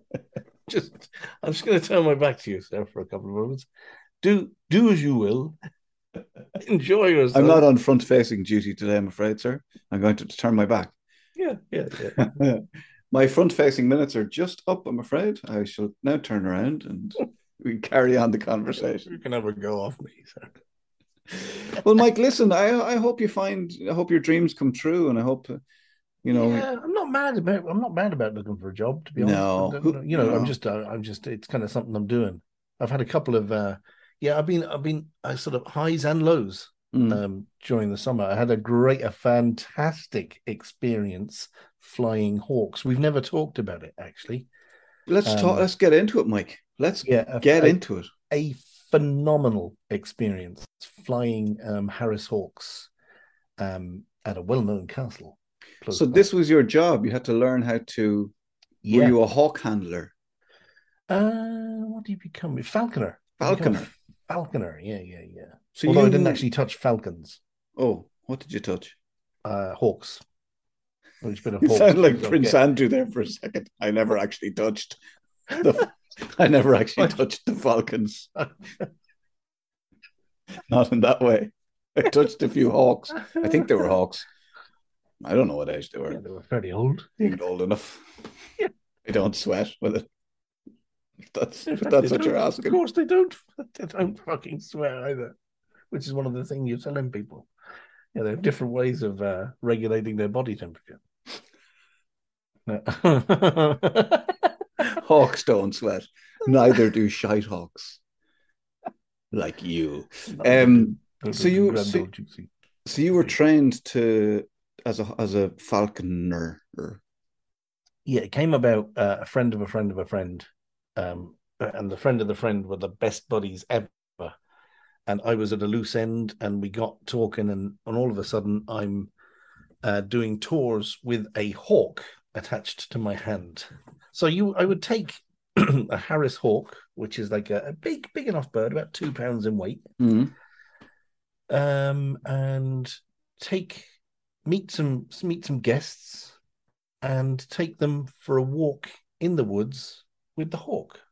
Speaker 5: I'm just going to turn my back to you, sir, for a couple of moments. Do as you will. Enjoy yourself.
Speaker 3: I'm not on front facing duty today, I'm afraid, sir. I'm going to turn my back.
Speaker 5: Yeah.
Speaker 3: My front facing minutes are just up, I'm afraid. I shall now turn around and we carry on the conversation.
Speaker 5: You can never go off me, sir.
Speaker 3: Well, Mike, listen, I hope your dreams come true, and I hope
Speaker 5: Yeah, I'm not mad about looking for a job, to be honest.
Speaker 3: No.
Speaker 5: I'm just it's kind of something I'm doing. I've had a couple of I've been sort of highs and lows during the summer. I had a fantastic experience flying Hawks. We've never talked about it, actually.
Speaker 3: Let's get into it, Mike. Let's get into it.
Speaker 5: A phenomenal experience flying Harris Hawks at a well-known castle.
Speaker 3: So this was your job. You had to learn how to. Yeah. Were you a hawk handler?
Speaker 5: What do you become? Falconer. Falconer. Yeah. So although I didn't actually touch falcons.
Speaker 3: Oh, what did you touch?
Speaker 5: Hawks. Which bit of
Speaker 3: You
Speaker 5: hawk's
Speaker 3: sound like
Speaker 5: tooth I'll
Speaker 3: Prince
Speaker 5: get.
Speaker 3: Andrew there for a second. I never actually touched the. I never actually touched the falcons. Not in that way. I touched a few hawks. I think they were hawks. I don't know what age they were.
Speaker 5: Yeah, they were fairly old.
Speaker 3: Seemed old enough.
Speaker 5: Yeah.
Speaker 3: I don't sweat with it. That's
Speaker 5: In fact,
Speaker 3: that's
Speaker 5: they
Speaker 3: what you're
Speaker 5: don't.
Speaker 3: asking.
Speaker 5: Of course, they don't. They don't fucking swear either, which is one of the things you're telling people. Yeah, they have different ways of regulating their body temperature. No.
Speaker 3: Hawks don't sweat. Neither do shite hawks. Like you. So you were trained to as a falconer.
Speaker 5: Yeah, it came about a friend of a friend of a friend, and the friend of the friend were the best buddies ever. And I was at a loose end, and we got talking, and all of a sudden, I'm doing tours with a hawk attached to my hand. So I would take a Harris hawk, which is like a big enough bird, about 2 pounds in weight,
Speaker 3: Mm.
Speaker 5: and meet some guests, and take them for a walk in the woods with the hawk.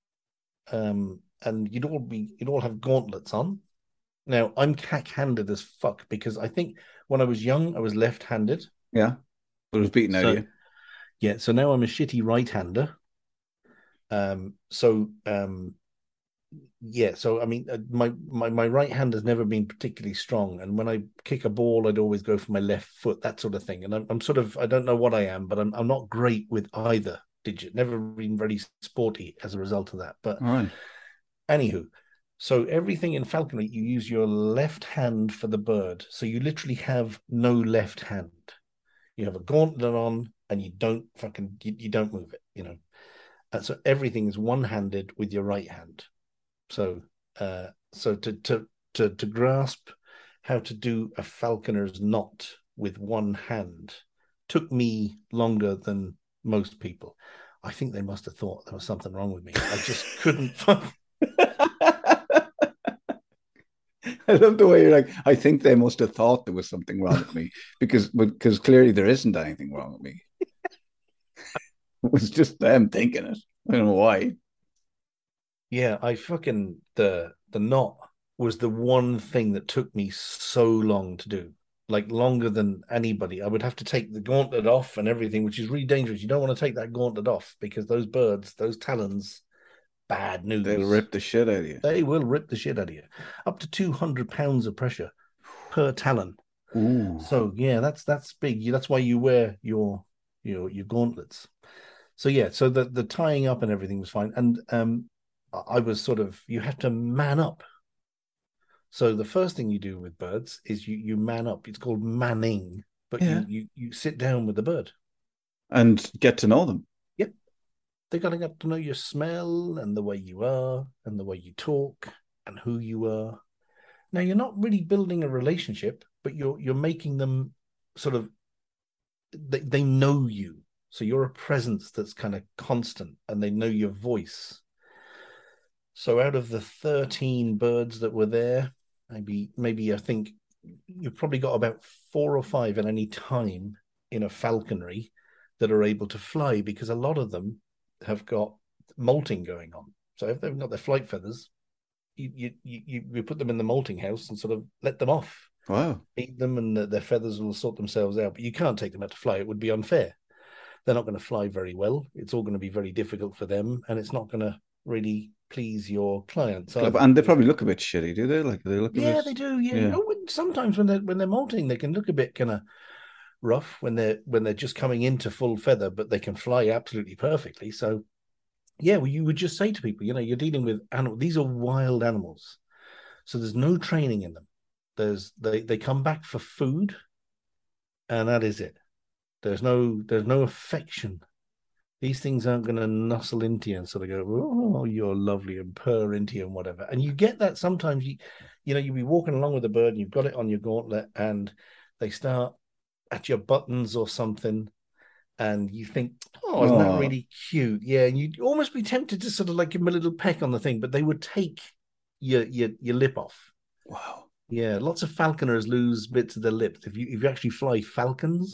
Speaker 5: And you'd all have gauntlets on. Now, I'm cack-handed as fuck because I think when I was young, I was left-handed.
Speaker 3: Yeah, but it was beaten out of you.
Speaker 5: Yeah, so now I'm a shitty right-hander. So I mean, my right hand has never been particularly strong, and when I kick a ball, I'd always go for my left foot, that sort of thing. And I'm sort of, I don't know what I am, but I'm not great with either digit. Never been very sporty as a result of that. But
Speaker 3: All right.
Speaker 5: anywho, so everything in falconry, you use your left hand for the bird. So you literally have no left hand. You have a gauntlet on, and you don't move it, you know. And so everything is one-handed with your right hand. So to grasp how to do a falconer's knot with one hand took me longer than most people. I think they must have thought there was something wrong with me. I just couldn't.
Speaker 3: I love the way you're like, I think they must have thought there was something wrong with me because clearly there isn't anything wrong with me. It was just them thinking it. I don't know why.
Speaker 5: Yeah, the knot was the one thing that took me so long to do, like longer than anybody. I would have to take the gauntlet off and everything, which is really dangerous. You don't want to take that gauntlet off because those birds, those talons, bad news.
Speaker 3: They'll rip the shit out of you.
Speaker 5: They will rip the shit out of you. Up to 200 pounds of pressure per talon.
Speaker 3: Ooh.
Speaker 5: So yeah, that's big. That's why you wear your gauntlets. So yeah, so the tying up and everything was fine. And I was sort of, you have to man up. So the first thing you do with birds is you man up. It's called manning, but you sit down with the bird
Speaker 3: and get to know them.
Speaker 5: Yep, they gotta get to know your smell and the way you are and the way you talk and who you are. Now you're not really building a relationship, but you're making them sort of, they know you. So you're a presence that's kind of constant, and they know your voice. So out of the 13 birds that were there, maybe I think you've probably got about 4 or 5 at any time in a falconry that are able to fly, because a lot of them have got molting going on. So if they've got their flight feathers, you put them in the molting house and sort of let them off.
Speaker 3: Wow.
Speaker 5: Eat them, and their feathers will sort themselves out. But you can't take them out to fly. It would be unfair. They're not going to fly very well. It's all going to be very difficult for them, and it's not going to really please your clients.
Speaker 3: And they probably look a bit shitty, do they? Like they look.
Speaker 5: They do. Yeah. Oh, sometimes when they're molting, they can look a bit kind of rough when they're just coming into full feather, but they can fly absolutely perfectly. So, yeah, well, you would just say to people, you're dealing with animals. These are wild animals, so there's no training in them. They come back for food, and that is it. There's no affection. These things aren't going to nuzzle into you and sort of go, oh, you're lovely, and purr into you and whatever. And you get that sometimes. You'll be walking along with a bird and you've got it on your gauntlet, and they start at your buttons or something, and you think, oh, isn't that really cute? Yeah, and you'd almost be tempted to sort of like give them a little peck on the thing, but they would take your lip off.
Speaker 3: Wow.
Speaker 5: Yeah, lots of falconers lose bits of their lips. If you actually fly falcons,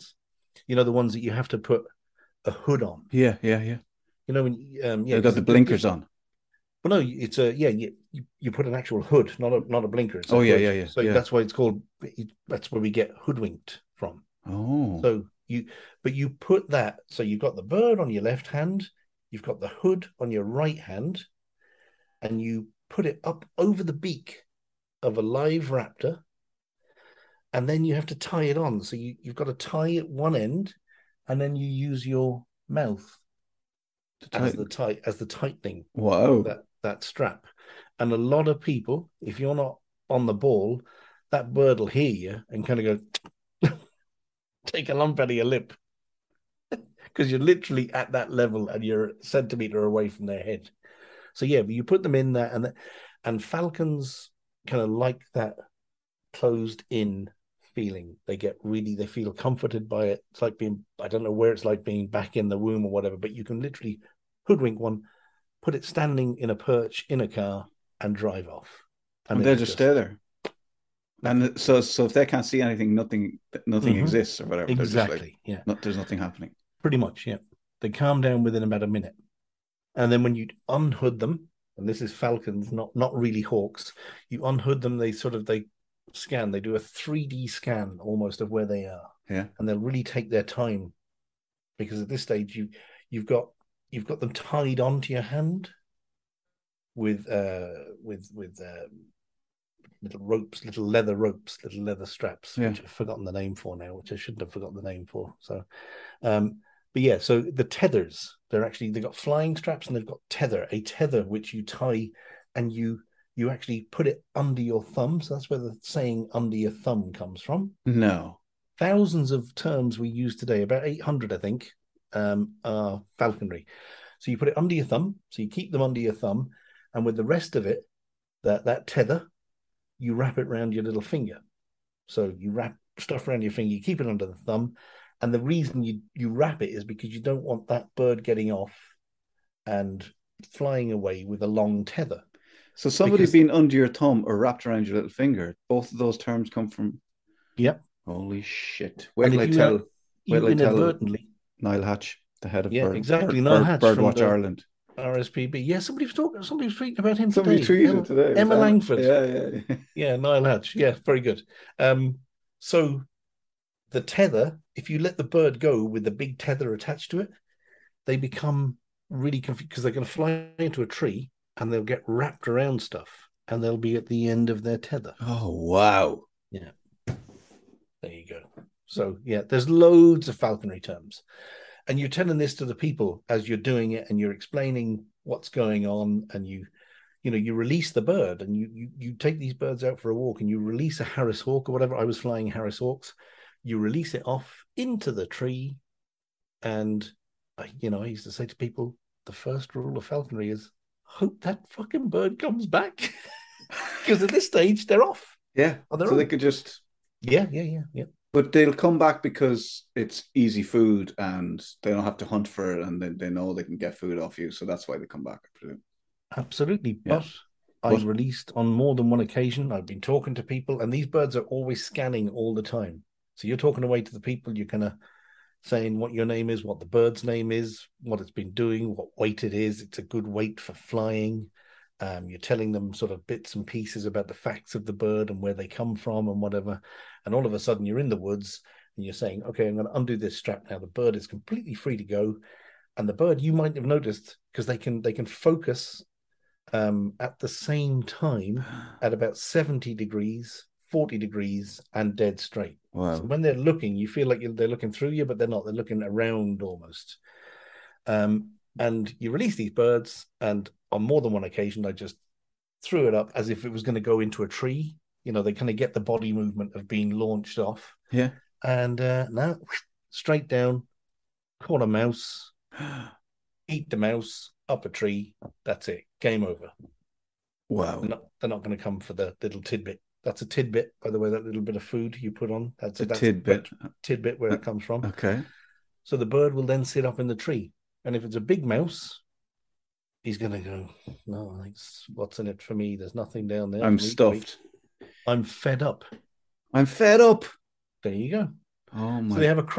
Speaker 5: You know, the ones that you have to put a hood on.
Speaker 3: Yeah.
Speaker 5: You know, when
Speaker 3: They've got the blinkers on.
Speaker 5: Well, no, it's you put an actual hood, not a blinker. It's a
Speaker 3: Oh, yeah,
Speaker 5: hood.
Speaker 3: yeah.
Speaker 5: So that's why it's called. That's where we get hoodwinked from.
Speaker 3: Oh.
Speaker 5: So you put that. So you've got the bird on your left hand, you've got the hood on your right hand, and you put it up over the beak of a live raptor, and then you have to tie it on. So you've got to tie at one end, and then you use your mouth as the tightening.
Speaker 3: Wow.
Speaker 5: That strap. And a lot of people, if you're not on the ball, that bird will hear you and kind of go take a lump out of your lip because you're literally at that level and you're a centimeter away from their head. So yeah, but you put them in there, and falcons kind of like that closed in feeling. They feel comforted by it. It's like being, I don't know where it's like being back in the womb or whatever, but you can literally hoodwink one, put it standing in a perch in a car, and drive off.
Speaker 3: And they'll just stay there. And so if they can't see anything, nothing exists or whatever.
Speaker 5: Exactly.
Speaker 3: There's nothing happening.
Speaker 5: Pretty much, yeah. They calm down within about a minute. And then when you unhood them, and this is falcons, not really hawks, you unhood them, they scan, they do a 3D scan almost of where they are.
Speaker 3: Yeah.
Speaker 5: And they'll really take their time, because at this stage you've got them tied onto your hand with little ropes, little leather straps, which I've forgotten the name for now, which I shouldn't have forgotten the name for. So, but yeah, so the tethers, they've got flying straps and they've got a tether which you tie, and you actually put it under your thumb. So that's where the saying "under your thumb" comes from.
Speaker 3: No.
Speaker 5: Thousands of terms we use today, about 800, I think, are falconry. So you put it under your thumb, so you keep them under your thumb, and with the rest of it, that tether, you wrap it around your little finger. So you wrap stuff around your finger, you keep it under the thumb, and the reason you wrap it is because you don't want that bird getting off and flying away with a long tether.
Speaker 3: So somebody being under your thumb or wrapped around your little finger, both of those terms come from...
Speaker 5: Yep.
Speaker 3: Holy shit. Wait till I tell Niall Hatch, the head of
Speaker 5: Niall Hatch
Speaker 3: Birdwatch Ireland.
Speaker 5: RSPB. Yeah, somebody was tweeting about him
Speaker 3: today. Somebody tweeted today.
Speaker 5: Emma Langford.
Speaker 3: Yeah.
Speaker 5: Yeah, Niall Hatch. Yeah, very good. So the tether, if you let the bird go with the big tether attached to it, they become really confused because they're going to fly into a tree and they'll get wrapped around stuff and they'll be at the end of their tether.
Speaker 3: Oh, wow.
Speaker 5: Yeah. There you go. So, yeah, there's loads of falconry terms. And you're telling this to the people as you're doing it, and you're explaining what's going on, and you release the bird, and you take these birds out for a walk, and you release a Harris hawk or whatever. I was flying Harris hawks. You release it off into the tree, and I used to say to people, the first rule of falconry is hope that fucking bird comes back, because at this stage they're off.
Speaker 3: Yeah, so they could just
Speaker 5: yeah.
Speaker 3: But they'll come back because it's easy food and they don't have to hunt for it, and they know they can get food off you. So that's why they come back, I presume.
Speaker 5: Absolutely.
Speaker 3: Yeah.
Speaker 5: But I've released on more than one occasion. I've been talking to people, and these birds are always scanning all the time. So you're talking away to the people. You're kind of saying what your name is, what the bird's name is, what it's been doing, what weight it is. It's a good weight for flying. You're telling them sort of bits and pieces about the facts of the bird and where they come from and whatever. And all of a sudden you're in the woods and you're saying, okay, I'm going to undo this strap now. The bird is completely free to go. And the bird, you might have noticed, because they can focus at the same time at about 70 degrees, 40 degrees and dead straight.
Speaker 3: Wow.
Speaker 5: So when they're looking, you feel like they're looking through you, but they're not. They're looking around almost. And you release these birds, and on more than one occasion, I just threw it up as if it was going to go into a tree. They kind of get the body movement of being launched off.
Speaker 3: Yeah.
Speaker 5: And now, straight down, caught a mouse, eat the mouse, up a tree. That's it. Game over.
Speaker 3: Wow.
Speaker 5: They're not going to come for the little tidbit. That's a tidbit, by the way, that little bit of food you put on. That's
Speaker 3: tidbit.
Speaker 5: Tidbit where it comes from.
Speaker 3: Okay.
Speaker 5: So the bird will then sit up in the tree. And if it's a big mouse, he's going to go, no, thanks. What's in it for me? There's nothing down there.
Speaker 3: I'm stuffed.
Speaker 5: I'm fed up.
Speaker 3: I'm fed up.
Speaker 5: There you go.
Speaker 3: Oh my!
Speaker 5: So they have a crop.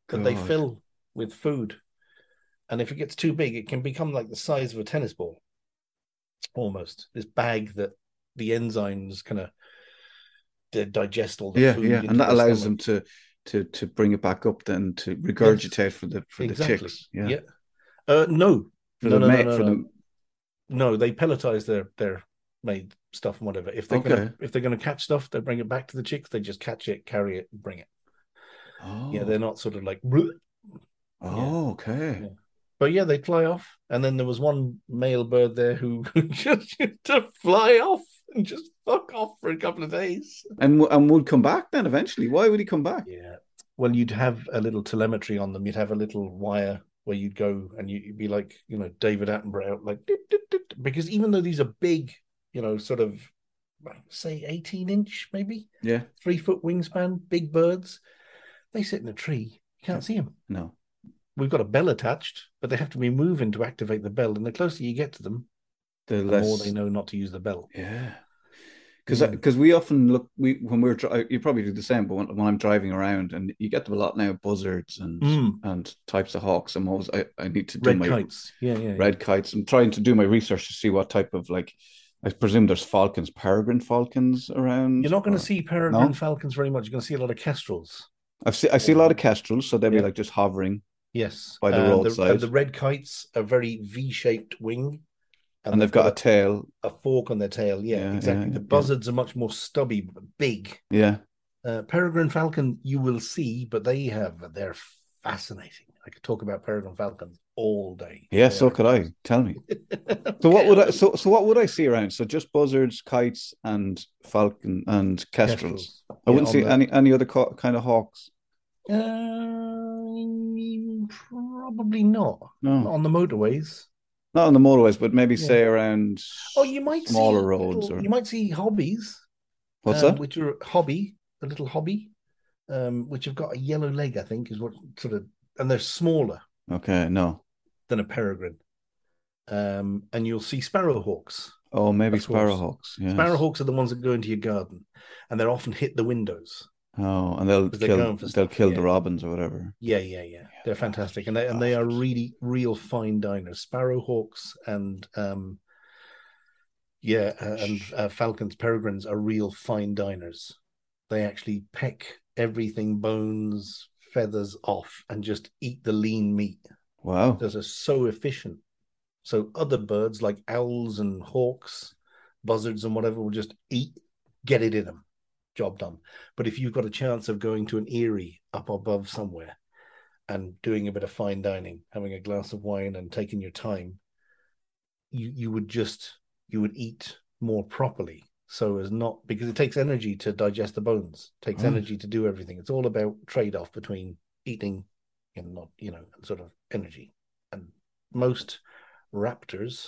Speaker 5: that they
Speaker 3: God.
Speaker 5: fill with food. And if it gets too big, it can become like the size of a tennis ball, almost. This bag that the enzymes kind of digest all the
Speaker 3: Yeah,
Speaker 5: food
Speaker 3: yeah,
Speaker 5: into
Speaker 3: and that
Speaker 5: their
Speaker 3: allows
Speaker 5: stomach.
Speaker 3: them to bring it back up, then to regurgitate for the
Speaker 5: Exactly.
Speaker 3: chicks. Yeah,
Speaker 5: Yeah. No.
Speaker 3: for
Speaker 5: No,
Speaker 3: the
Speaker 5: no, no,
Speaker 3: mate
Speaker 5: no,
Speaker 3: for
Speaker 5: no.
Speaker 3: the.
Speaker 5: No, they pelletize their made stuff and whatever. If they're
Speaker 3: Okay.
Speaker 5: gonna catch stuff, they bring it back to the chicks. They just catch it, carry it, and bring it. Yeah, they're
Speaker 3: Oh,
Speaker 5: not sort of like. "Bleh." Yeah,
Speaker 3: oh, okay.
Speaker 5: yeah. But yeah, they fly off, and then there was one male bird there who just used to fly off and just fuck off for a couple of days.
Speaker 3: And would come back then eventually. Why would he come back?
Speaker 5: Yeah. Well, you'd have a little telemetry on them. You'd have a little wire where you'd go and you'd be like, David Attenborough out like, "Doot, doot, doot," because even though these are big, sort of, say 18-inch, maybe
Speaker 3: Yeah,
Speaker 5: 3-foot wingspan, big birds, they sit in a tree. You can't see them.
Speaker 3: no.
Speaker 5: We've got a bell attached, but they have to be moving to activate the bell. And the closer you get to them,
Speaker 3: The
Speaker 5: the more they know not to use the bell.
Speaker 3: Yeah, because we often look when you probably do the same, but when I'm driving around and you get them a lot now, buzzards and types of hawks. I need to do
Speaker 5: Red
Speaker 3: my
Speaker 5: kites. Yeah.
Speaker 3: red kites. I'm trying to do my research to see what type of, like, I presume there's falcons, peregrine falcons around.
Speaker 5: You're not going to see peregrine
Speaker 3: No?
Speaker 5: falcons very much. You're going to see a lot of kestrels.
Speaker 3: I see a lot of kestrels, so they'll be
Speaker 5: Yeah.
Speaker 3: like just hovering,
Speaker 5: Yes.
Speaker 3: by the roadside.
Speaker 5: And the red kites are very V-shaped wing.
Speaker 3: and they've got a tail.
Speaker 5: a fork on their tail. Yeah,
Speaker 3: Yeah,
Speaker 5: exactly.
Speaker 3: yeah,
Speaker 5: The
Speaker 3: yeah.
Speaker 5: buzzards are much more stubby, but big.
Speaker 3: Yeah,
Speaker 5: Peregrine falcon you will see, but they're fascinating. I could talk about peregrine falcons all day.
Speaker 3: yeah.
Speaker 5: They
Speaker 3: So
Speaker 5: are-
Speaker 3: could I. Tell me. So what would I? So what would I see around? So just buzzards, kites, and falcon and kestrels. I wouldn't see any other kind of hawks.
Speaker 5: Probably not.
Speaker 3: No.
Speaker 5: Not on the motorways.
Speaker 3: Not on the motorways, but maybe
Speaker 5: Yeah.
Speaker 3: say around.
Speaker 5: Oh, you might
Speaker 3: smaller
Speaker 5: see
Speaker 3: roads. Or
Speaker 5: you might see hobbies.
Speaker 3: what's that?
Speaker 5: Which are the little hobby, which have got a yellow leg, I think, is what sort of, and they're smaller
Speaker 3: Okay, no.
Speaker 5: than a peregrine. And you'll see sparrowhawks.
Speaker 3: Oh, maybe
Speaker 5: Of course.
Speaker 3: sparrowhawks. Yes.
Speaker 5: Sparrowhawks are the ones that go into your garden, and they're often hit the windows.
Speaker 3: Oh, and they'll
Speaker 5: 'Cause they're going for stuff,
Speaker 3: kill
Speaker 5: yeah.
Speaker 3: the robins or whatever.
Speaker 5: Yeah. They're fantastic, and they are really real fine diners. Sparrowhawks and falcons, peregrines are real fine diners. They actually peck everything, bones, feathers off, and just eat the lean meat.
Speaker 3: Wow.
Speaker 5: Those are so efficient. So other birds like owls and hawks, buzzards and whatever will just eat, get it in them, job done. But if you've got a chance of going to an eyrie up above somewhere and doing a bit of fine dining, having a glass of wine and taking your time, you would eat more properly. So as not, because it takes energy to digest the bones, takes
Speaker 3: Right.
Speaker 5: energy to do everything. It's all about trade-off between eating and not, sort of energy. And most raptors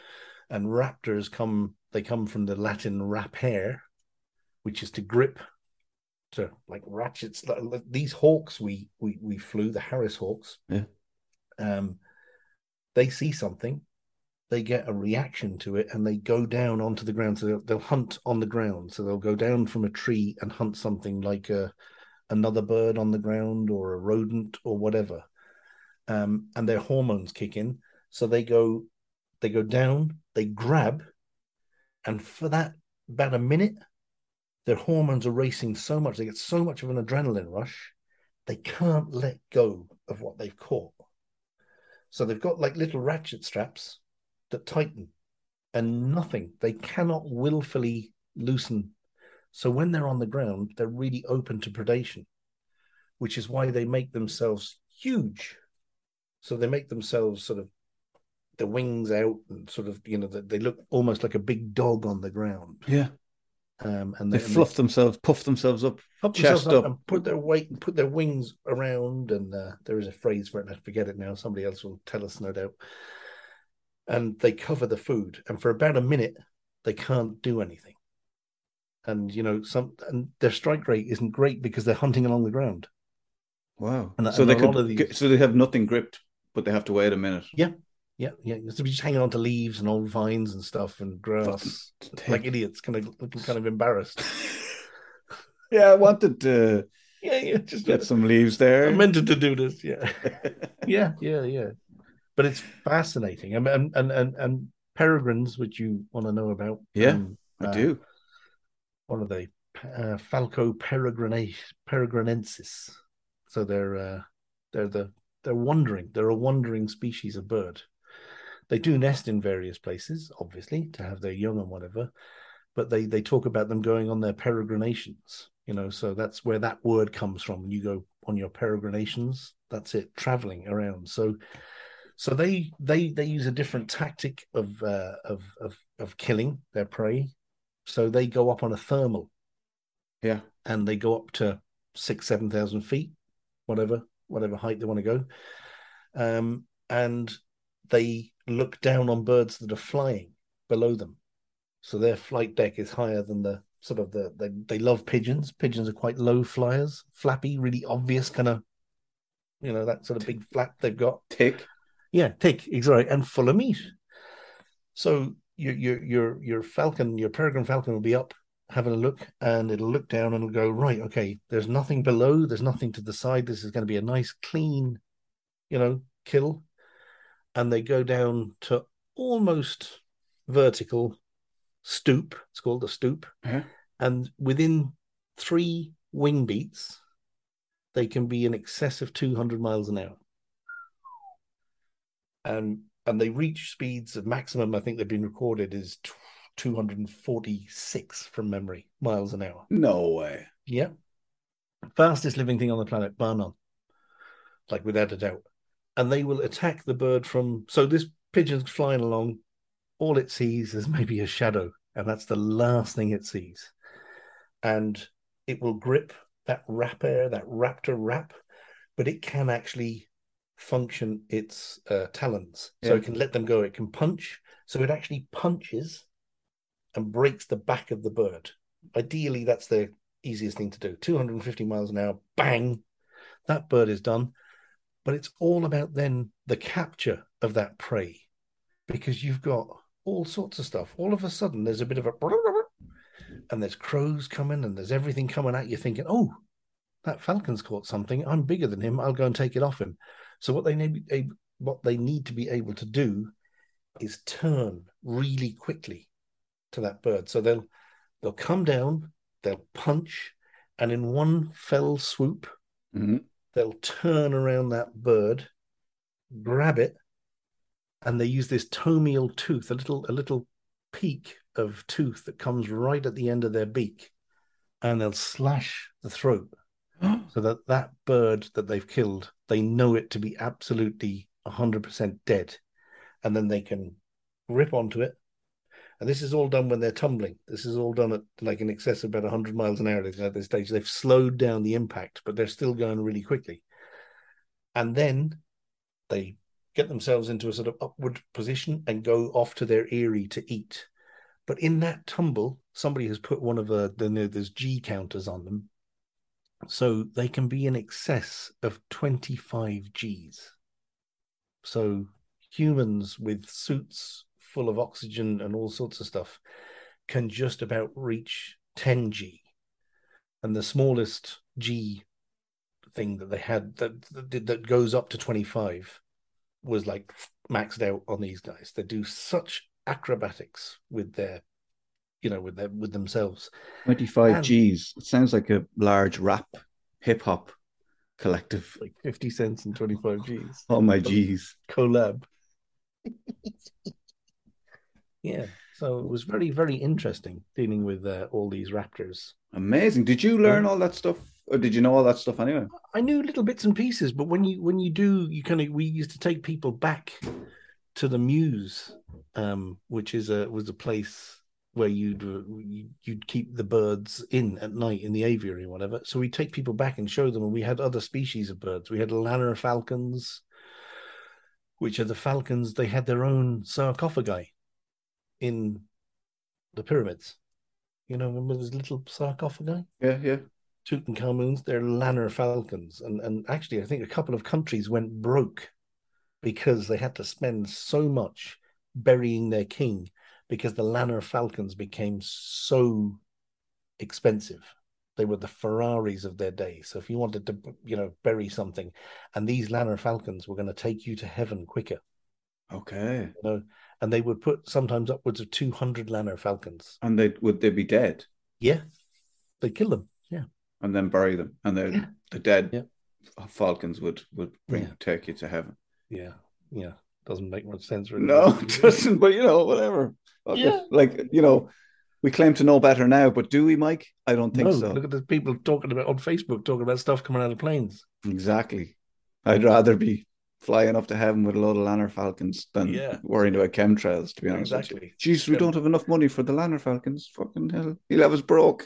Speaker 5: come from the Latin rapere, which is to grip, to like ratchets. These hawks we flew, the Harris hawks.
Speaker 3: Yeah.
Speaker 5: They see something, they get a reaction to it, and they go down onto the ground. So they'll hunt on the ground. So they'll go down from a tree and hunt something like another bird on the ground or a rodent or whatever. And their hormones kick in. So they go down, they grab, and for that about a minute, their hormones are racing so much, they get so much of an adrenaline rush, they can't let go of what they've caught. So they've got like little ratchet straps that tighten, and they cannot willfully loosen. So when they're on the ground, they're really open to predation, which is why they make themselves huge. So they make themselves sort of the wings out and sort of, they look almost like a big dog on the ground.
Speaker 3: Yeah.
Speaker 5: And
Speaker 3: They puff themselves up, chest up,
Speaker 5: and put their weight and put their wings around. And there is a phrase for it, and I forget it now. Somebody else will tell us, no doubt. And they cover the food, and for about a minute, they can't do anything. And and their strike rate isn't great because they're hunting along the ground.
Speaker 3: Wow.
Speaker 5: And
Speaker 3: so
Speaker 5: a
Speaker 3: they
Speaker 5: lot of these-
Speaker 3: so they have nothing gripped, but they have to wait a minute.
Speaker 5: Yeah. So we're just hanging on to leaves and old vines and stuff and grass, like idiots, kind of looking kind of embarrassed.
Speaker 3: Yeah, I wanted to.
Speaker 5: Yeah. Just
Speaker 3: Get some leaves
Speaker 5: I
Speaker 3: there.
Speaker 5: meant to do this. Yeah. Yeah. But it's fascinating. And peregrines, which you want to know about.
Speaker 3: Yeah, I do.
Speaker 5: What are they? Falco peregrinensis. So they're they're wandering. They're a wandering species of bird. They do nest in various places, obviously, to have their young and whatever. But they talk about them going on their peregrinations. So that's where that word comes from. When you go on your peregrinations, that's it, traveling around. So they use a different tactic of killing their prey. So they go up on a thermal.
Speaker 3: Yeah.
Speaker 5: And they go up to 7,000 feet, whatever height they want to go. And they look down on birds that are flying below them. So their flight deck is higher than they love pigeons. Pigeons are quite low flyers, flappy, really obvious kind of, that sort of big flap they've got.
Speaker 3: Tick.
Speaker 5: Yeah, tick, exactly, and full of meat. So your falcon, your peregrine falcon will be up having a look, and it'll look down and it'll go, right, okay, there's nothing below, there's nothing to the side. This is going to be a nice, clean, kill. And they go down to almost vertical stoop. It's called a stoop.
Speaker 3: Yeah.
Speaker 5: And within 3 wing beats, they can be in excess of 200 miles an hour. And they reach speeds of maximum, I think they've been recorded, is 246 from memory miles an hour.
Speaker 3: No way.
Speaker 5: Yeah. Fastest living thing on the planet, bar none. Like, without a doubt. And they will attack the bird from... So this pigeon's flying along. All it sees is maybe a shadow. And that's the last thing it sees. And it will grip that raptor wrap. But it can actually function its talons. So it can let them go. It can punch. So it actually punches and breaks the back of the bird. Ideally, that's the easiest thing to do. 250 miles an hour, bang, that bird is done. But it's all about then the capture of that prey, because you've got all sorts of stuff. All of a sudden, there's a bit of a... And there's crows coming and there's everything coming at you thinking, oh, that falcon's caught something. I'm bigger than him. I'll go and take it off him. So what they need to be able to do is turn really quickly to that bird. So they'll come down, they'll punch, and in one fell swoop, they'll turn around that bird, grab it, and they use this tomial tooth, a little peak of tooth that comes right at the end of their beak, and they'll slash the throat so that bird that they've killed, they know it to be absolutely 100% dead, and then they can grip onto it. And this is all done when they're tumbling. This is all done at like in excess of about 100 miles an hour at this stage. They've slowed down the impact, but they're still going really quickly. And then they get themselves into a sort of upward position and go off to their eyrie to eat. But in that tumble, somebody has put one of there's G counters on them. So they can be in excess of 25 Gs. So humans with suits full of oxygen and all sorts of stuff can just about reach 10 G. And the smallest G thing that they had that goes up to 25 was like maxed out on these guys. They do such acrobatics with their, with themselves.
Speaker 3: 25 Gs. It sounds like a large rap hip hop collective.
Speaker 5: Like 50 cents and 25 Gs.
Speaker 3: Oh my Gs.
Speaker 5: Collab. Yeah. So it was very, very interesting dealing with all these raptors.
Speaker 3: Amazing. Did you learn all that stuff, or did you know all that stuff anyway?
Speaker 5: I knew little bits and pieces, but when you do, we used to take people back to the Mews, which was a place where you'd keep the birds in at night in the aviary or whatever. So we'd take people back and show them, and we had other species of birds. We had lanner falcons, which are the falcons. They had their own sarcophagi in the pyramids. Remember those little sarcophagi?
Speaker 3: Yeah.
Speaker 5: Tutankhamun's, they're lanner falcons. And actually, I think a couple of countries went broke because they had to spend so much burying their king because the lanner falcons became so expensive. They were the Ferraris of their day. So if you wanted to, bury something, and these Lanner Falcons were going to take you to heaven quicker,
Speaker 3: Okay.
Speaker 5: and they would put sometimes upwards of 200 Lanner Falcons.
Speaker 3: And would they be dead?
Speaker 5: Yeah, they kill them. Yeah,
Speaker 3: and then bury them, and the dead falcons would take you to heaven.
Speaker 5: Yeah. Doesn't make much sense, really.
Speaker 3: No, it doesn't. But whatever. Okay.
Speaker 5: Yeah.
Speaker 3: Like we claim to know better now, but do we, Mike? I don't think so.
Speaker 5: Look at the people talking about on Facebook, talking about stuff coming out of planes.
Speaker 3: Exactly. I'd rather be flying up to heaven with a load of Lanner Falcons than worrying about chemtrails, to be honest.
Speaker 5: Exactly.
Speaker 3: Jeez, we don't have enough money for the Lanner Falcons. Fucking hell. He'll have us broke.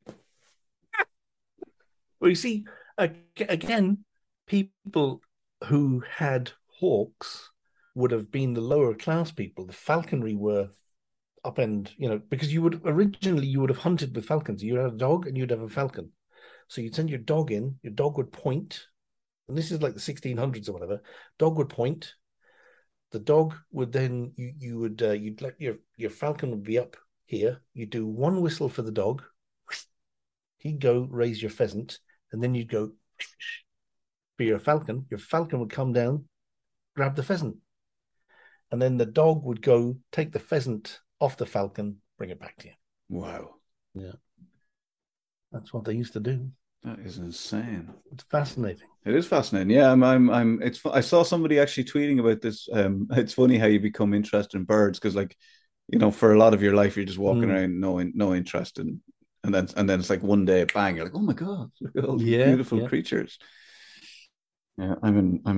Speaker 5: Well, you see, again, people who had hawks would have been the lower class people. The falconry were upend, because you would have hunted with falcons. You had a dog and you'd have a falcon. So you'd send your dog in, your dog would point, and this is like the 1600s or whatever. Dog would point. The dog would then, you'd let your falcon would be up here. You do one whistle for the dog. He'd go raise your pheasant, and then you'd go for your falcon. Your falcon would come down, grab the pheasant. And then the dog would go take the pheasant off the falcon, bring it back to you.
Speaker 3: Wow.
Speaker 5: Yeah. That's what they used to do.
Speaker 3: That is insane.
Speaker 5: It's fascinating.
Speaker 3: It is fascinating. Yeah, I saw somebody actually tweeting about this. It's funny how you become interested in birds, because for a lot of your life you're just walking around no interest in, and then it's like one day bang, you're like, oh my god, look at all these beautiful creatures. Yeah, I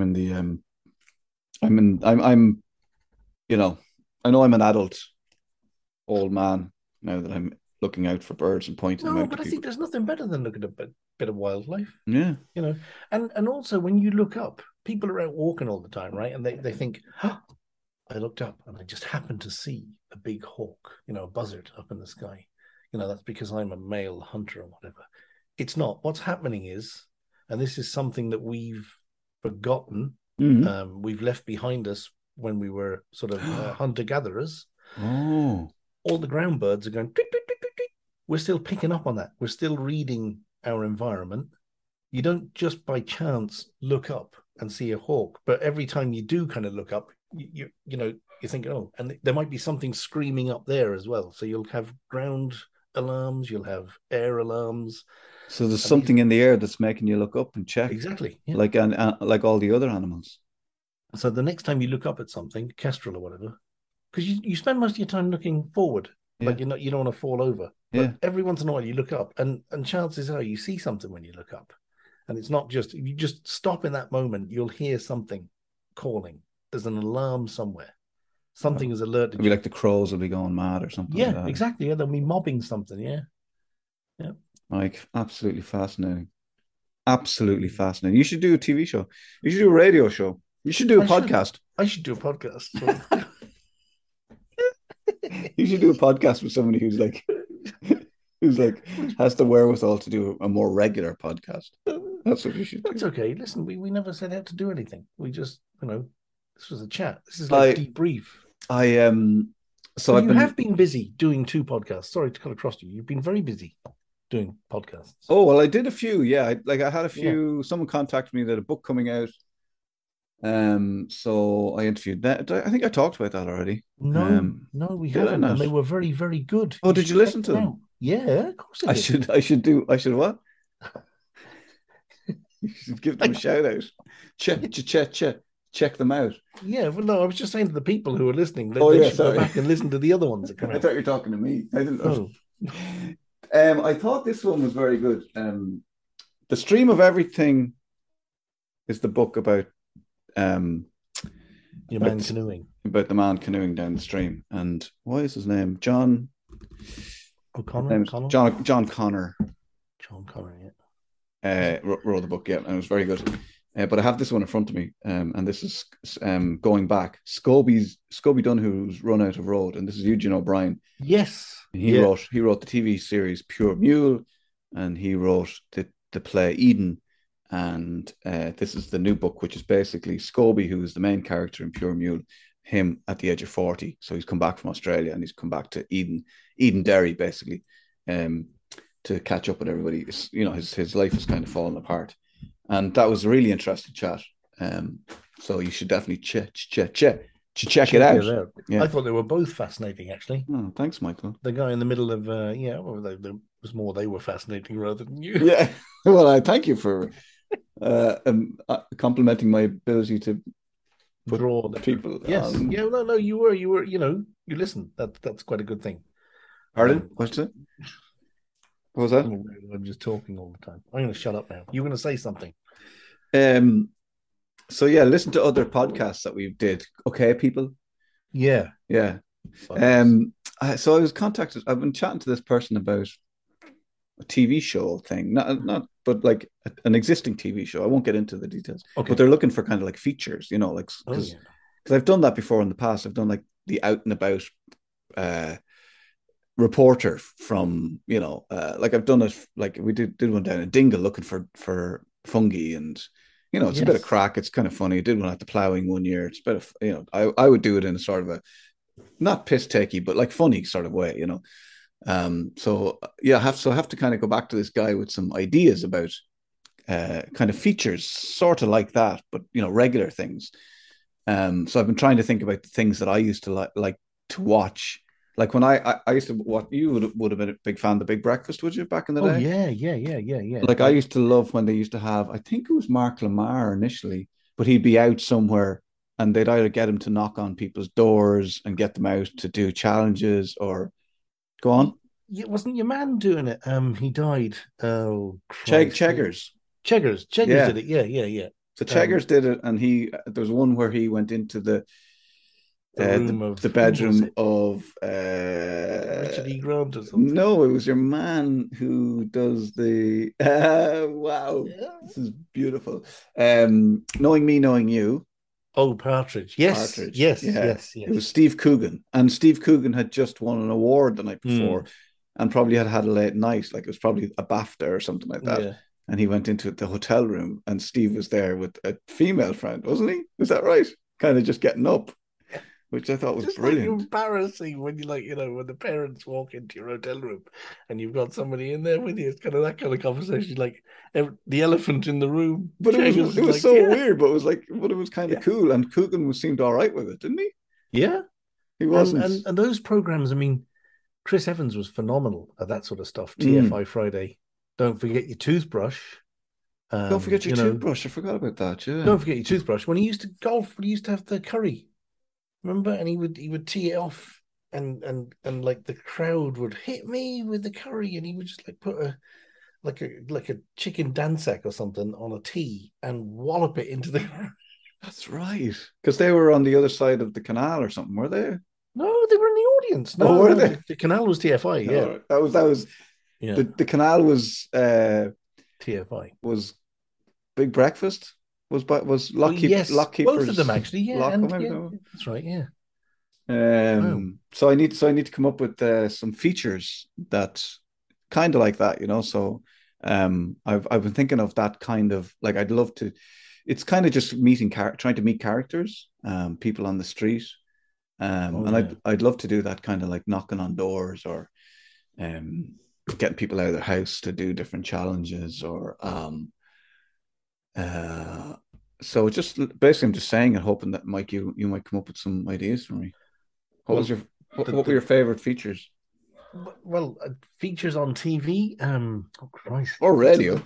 Speaker 3: know I'm an adult old man now that I'm looking out for birds and pointing them out.
Speaker 5: But I think there's nothing better than looking at a bit of wildlife.
Speaker 3: Yeah.
Speaker 5: And also when you look up, people are out walking all the time, right? And they think, I looked up and I just happened to see a big hawk, a buzzard up in the sky. That's because I'm a male hunter or whatever. It's not. What's happening is, and this is something that we've forgotten, we've left behind us when we were sort of hunter-gatherers.
Speaker 3: Oh.
Speaker 5: All the ground birds are going, tweet, tweet, tweet, tweet, tweet. We're still picking up on that. We're still reading our environment. You don't just by chance look up and see a hawk, but every time you do kind of look up, you think, oh, and there might be something screaming up there as well. So you'll have ground alarms, you'll have air alarms.
Speaker 3: So there's something in the air that's making you look up and check.
Speaker 5: Exactly. Yeah.
Speaker 3: Like all the other animals.
Speaker 5: So the next time you look up at something, kestrel or whatever, because you spend most of your time looking forward, like you don't want to fall over. But every once in a while you look up, and chances are you see something when you look up, and it's not just, if you just stop in that moment, you'll hear something calling. There's an alarm somewhere. Something is alerted.
Speaker 3: It'll be like the crows will be going mad or something.
Speaker 5: Yeah,
Speaker 3: like that.
Speaker 5: Exactly. Yeah, they'll be mobbing something. Yeah.
Speaker 3: Like, absolutely fascinating. Absolutely fascinating. You should do a TV show. You should do a radio show. You should do a podcast.
Speaker 5: I should do a podcast.
Speaker 3: You should do a podcast with somebody who's like has the wherewithal to do a more regular podcast. That's what you should do.
Speaker 5: That's okay. Listen, we never set out to do anything. We just, this was a chat. This is like a debrief.
Speaker 3: So
Speaker 5: you have been busy doing 2 podcasts. Sorry to cut across you. You've been very busy doing podcasts.
Speaker 3: Oh, well, I did a few. Yeah. I had a few. Someone contacted me that a book coming out. So I interviewed that. I think I talked about that already.
Speaker 5: No, we haven't. And they were very, very good.
Speaker 3: Oh, did you listen to them?
Speaker 5: Yeah, of course I did.
Speaker 3: I should what? You should give them a shout out. Check them out.
Speaker 5: Yeah, well, no, I was just saying to the people who are listening that they should go back and listen to the other ones that come out.
Speaker 3: I thought you were talking to me. I didn't know. I thought this one was very good. The Stream of Everything is the book about
Speaker 5: man canoeing.
Speaker 3: About the man canoeing down the stream. And why is his name? John
Speaker 5: O'Connor?
Speaker 3: John Connor.
Speaker 5: John Connor, yeah.
Speaker 3: Wrote the book, and it was very good. But I have this one in front of me, and this is going back. Scobie Dunn, who's run out of road, and this is Eugene O'Brien.
Speaker 5: Yes,
Speaker 3: he wrote the TV series Pure Mule, and he wrote the play Eden, and this is the new book, which is basically Scobie, who is the main character in Pure Mule, him at the age of 40. So he's come back from Australia, and he's come back to Eden Derry, basically. to catch up with everybody. His life is kind of falling apart, and that was a really interesting chat. So you should definitely check it out. Yeah.
Speaker 5: I thought they were both fascinating, actually.
Speaker 3: Oh, thanks, Michael.
Speaker 5: The guy in the middle of there was more they were fascinating rather than you.
Speaker 3: Yeah. Well, I thank you for complimenting my ability to
Speaker 5: draw
Speaker 3: people.
Speaker 5: Yes. Yeah. No. You were. You listen. That's quite a good thing.
Speaker 3: Pardon? What's it? What was that?
Speaker 5: I'm just talking all the time. I'm going to shut up now. You're going to say something.
Speaker 3: So yeah, listen to other podcasts that we did. Okay, people.
Speaker 5: Yeah.
Speaker 3: So I was contacted. I've been chatting to this person about a TV show thing, but like an existing TV show. I won't get into the details.
Speaker 5: Okay.
Speaker 3: But they're looking for kind of like features, like because I've done that before in the past. I've done like the out and about reporter from like I've done it, like we did one down in Dingle looking for fungi, and it's a bit of crack. It's kind of funny. I did one at the ploughing one year. It's a bit of I would do it in a sort of a not piss takey but like funny sort of way, so I have to kind of go back to this guy with some ideas about kind of features sort of like that, but regular things. So I've been trying to think about the things that I used to like to watch. Like when I used to watch, you would have been a big fan of The Big Breakfast, would you, back in the day?
Speaker 5: Yeah.
Speaker 3: Like I used to love when they used to have, I think it was Mark Lamar initially, but he'd be out somewhere and they'd either get him to knock on people's doors and get them out to do challenges or go on.
Speaker 5: Yeah, wasn't your man doing it? He died. Oh, Cheggers. Cheggers did it. Yeah.
Speaker 3: So Cheggers did it, and there was one where he went into the bedroom of
Speaker 5: Richard E. Grant or something.
Speaker 3: No, it was your man who does the wow. Yeah. This is beautiful. Knowing Me, Knowing You.
Speaker 5: Oh, Partridge. Yes.
Speaker 3: It was Steve Coogan, and Steve Coogan had just won an award the night before, and probably had a late night, like it was probably a BAFTA or something like that. Yeah. And he went into the hotel room, and Steve was there with a female friend, wasn't he? Is that right? Kind of just getting up. Which I thought was just brilliant.
Speaker 5: Like embarrassing when when the parents walk into your hotel room and you've got somebody in there with you. It's kind of that kind of conversation, like the elephant in the room.
Speaker 3: But it was so weird, but it was kind of cool. And Coogan seemed all right with it, didn't he?
Speaker 5: Yeah,
Speaker 3: he wasn't.
Speaker 5: And those programs, I mean, Chris Evans was phenomenal at that sort of stuff. TFI Friday. Don't forget your toothbrush.
Speaker 3: Don't forget your toothbrush. I forgot about that. Yeah.
Speaker 5: Don't forget your toothbrush. When he used to golf, he used to have the curry. Remember? And he would tee it off, and like the crowd would hit me with the curry, and he would just like put a chicken dansak or something on a tee and wallop it into the crowd.
Speaker 3: That's right, because they were on the other side of the canal or something, were they?
Speaker 5: No, they were in the audience. No,
Speaker 3: were they?
Speaker 5: The canal was TFI. Yeah,
Speaker 3: that was. Yeah. The canal was
Speaker 5: TFI.
Speaker 3: Was Big Breakfast. Was Lockkeepers.
Speaker 5: Both of them actually, yeah, that's right, yeah.
Speaker 3: So I need to come up with some features that kind of like that, So I've been thinking of that kind of, like, I'd love to. It's kind of just trying to meet characters, people on the street, I'd love to do that kind of like knocking on doors or getting people out of their house to do different challenges or so just basically I'm just saying and hoping that Mike you might come up with some ideas for me. What were your favorite features?
Speaker 5: Well, features on TV, oh Christ,
Speaker 3: or radio.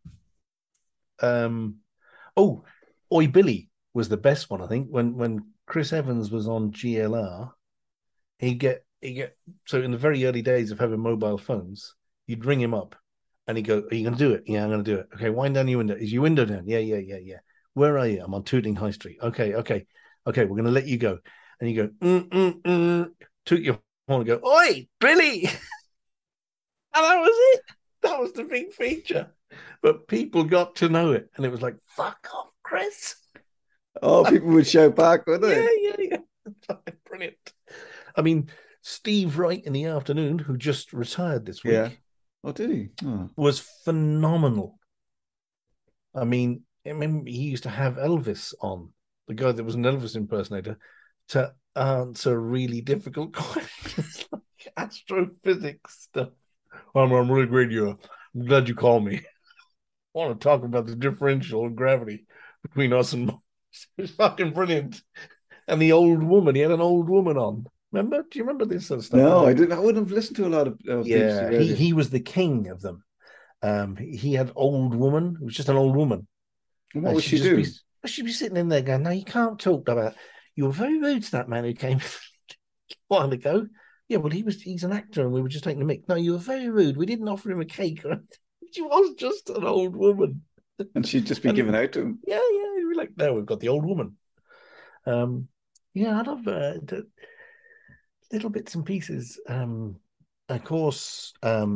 Speaker 5: Oi Billy was the best one, I think. When Chris Evans was on GLR, he'd get so in the very early days of having mobile phones, you'd ring him up and he'd go, "Are you going to do it?" "Yeah, I'm going to do it." "Okay, wind down your window." "Is your window down?" Yeah. "Where are you?" "I'm on Tooting High Street." Okay, we're going to let you go. And you go, toot your horn and go, "Oi, Billy!" And that was it. That was the big feature. But people got to know it. And it was like, "Fuck off, Chris."
Speaker 3: Oh, people would shout back, wouldn't they?
Speaker 5: Yeah. Brilliant. I mean, Steve Wright in the afternoon, who just retired this week.
Speaker 3: Yeah. Oh, did he? Oh.
Speaker 5: Was phenomenal. I mean, he used to have Elvis on, the guy that was an Elvis impersonator, to answer really difficult questions like astrophysics stuff. I'm really great. I'm glad you called me. I want to talk about the differential in gravity between us and Mars. It's fucking brilliant. And the old woman, he had an old woman on. Remember? Do you remember this sort of stuff?
Speaker 3: No, I didn't. I wouldn't have listened to a lot of
Speaker 5: Yeah,
Speaker 3: BBC radio.
Speaker 5: he was the king of them. He had old woman. It was just an old woman.
Speaker 3: And what
Speaker 5: And
Speaker 3: would she do?
Speaker 5: she'd be sitting in there going, "No, you can't talk about. You were very rude to that man who came a while ago. Yeah, well, he's an actor, and we were just taking a mic. No, you were very rude. We didn't offer him a cake or anything." She was just an old woman.
Speaker 3: And she'd just be
Speaker 5: And-
Speaker 3: given out to him.
Speaker 5: Yeah, you'd be like, "No, we've got the old woman." Yeah, I love the little bits and pieces. Of course,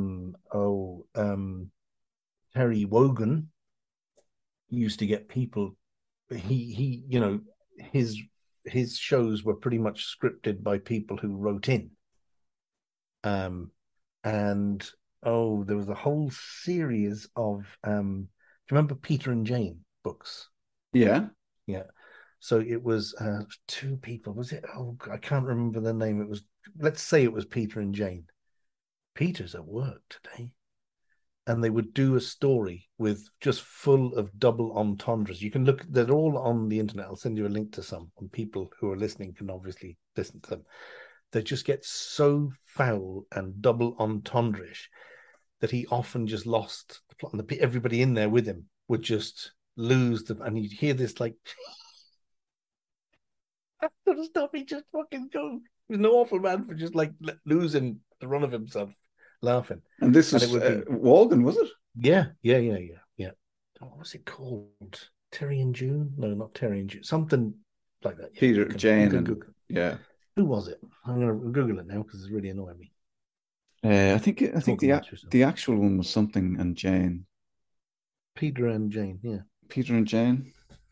Speaker 5: Terry Wogan used to get people. He, his shows were pretty much scripted by people who wrote in. And there was a whole series of. Do you remember Peter and Jane books?
Speaker 3: Yeah.
Speaker 5: Yeah. So it was two people. Was it? Oh, I can't remember the name. It was. Let's say it was Peter and Jane. Peter's at work today. And they would do a story with just full of double entendres. You can look, they're all on the internet. I'll send you a link to some, and people who are listening can obviously listen to them. They just get so foul and double entendre-ish that he often just lost the plot. And everybody in there with him would just lose them. And you'd hear this like, that sort of stuff. He just fucking go. He's an awful man for just like losing the run of himself. Laughing.
Speaker 3: And this was Walden, was it?
Speaker 5: Yeah. What was it called? Terry and June? No, not Terry and June. Something like that. Yeah,
Speaker 3: Peter, Jane, and yeah.
Speaker 5: Who was it? I'm going to Google it now because it's really annoying me.
Speaker 3: I think the actual one was something and Jane.
Speaker 5: Peter and Jane. Yeah.
Speaker 3: Peter and Jane.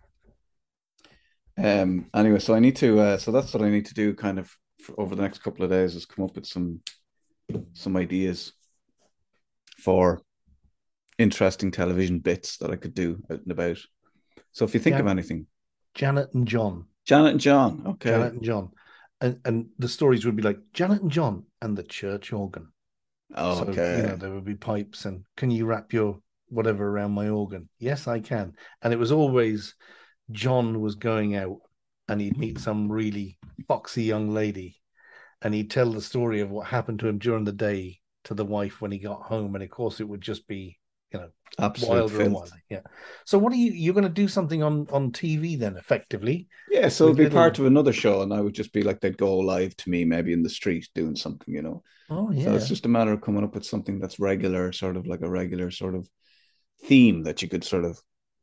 Speaker 3: Anyway, so I need to. So that's what I need to do, kind of over the next couple of days, is come up with some ideas for interesting television bits that I could do out and about. So if you think of anything.
Speaker 5: Janet and John.
Speaker 3: Okay.
Speaker 5: Janet and John. And the stories would be like Janet and John and the church organ.
Speaker 3: Oh,
Speaker 5: so,
Speaker 3: okay.
Speaker 5: There would be pipes and can you wrap your whatever around my organ? Yes, I can. And it was always John was going out and he'd meet some really foxy young lady. And he'd tell the story of what happened to him during the day to the wife when he got home. And of course, it would just be,
Speaker 3: absolute
Speaker 5: wilder and wilder. Yeah. So what you're going to do something on TV then, effectively?
Speaker 3: Yeah. So it'd be part of another show. And I would just be like, they'd go live to me, maybe in the street doing something,
Speaker 5: Oh, yeah.
Speaker 3: So it's just a matter of coming up with something that's regular, sort of like a regular sort of theme that you could sort of,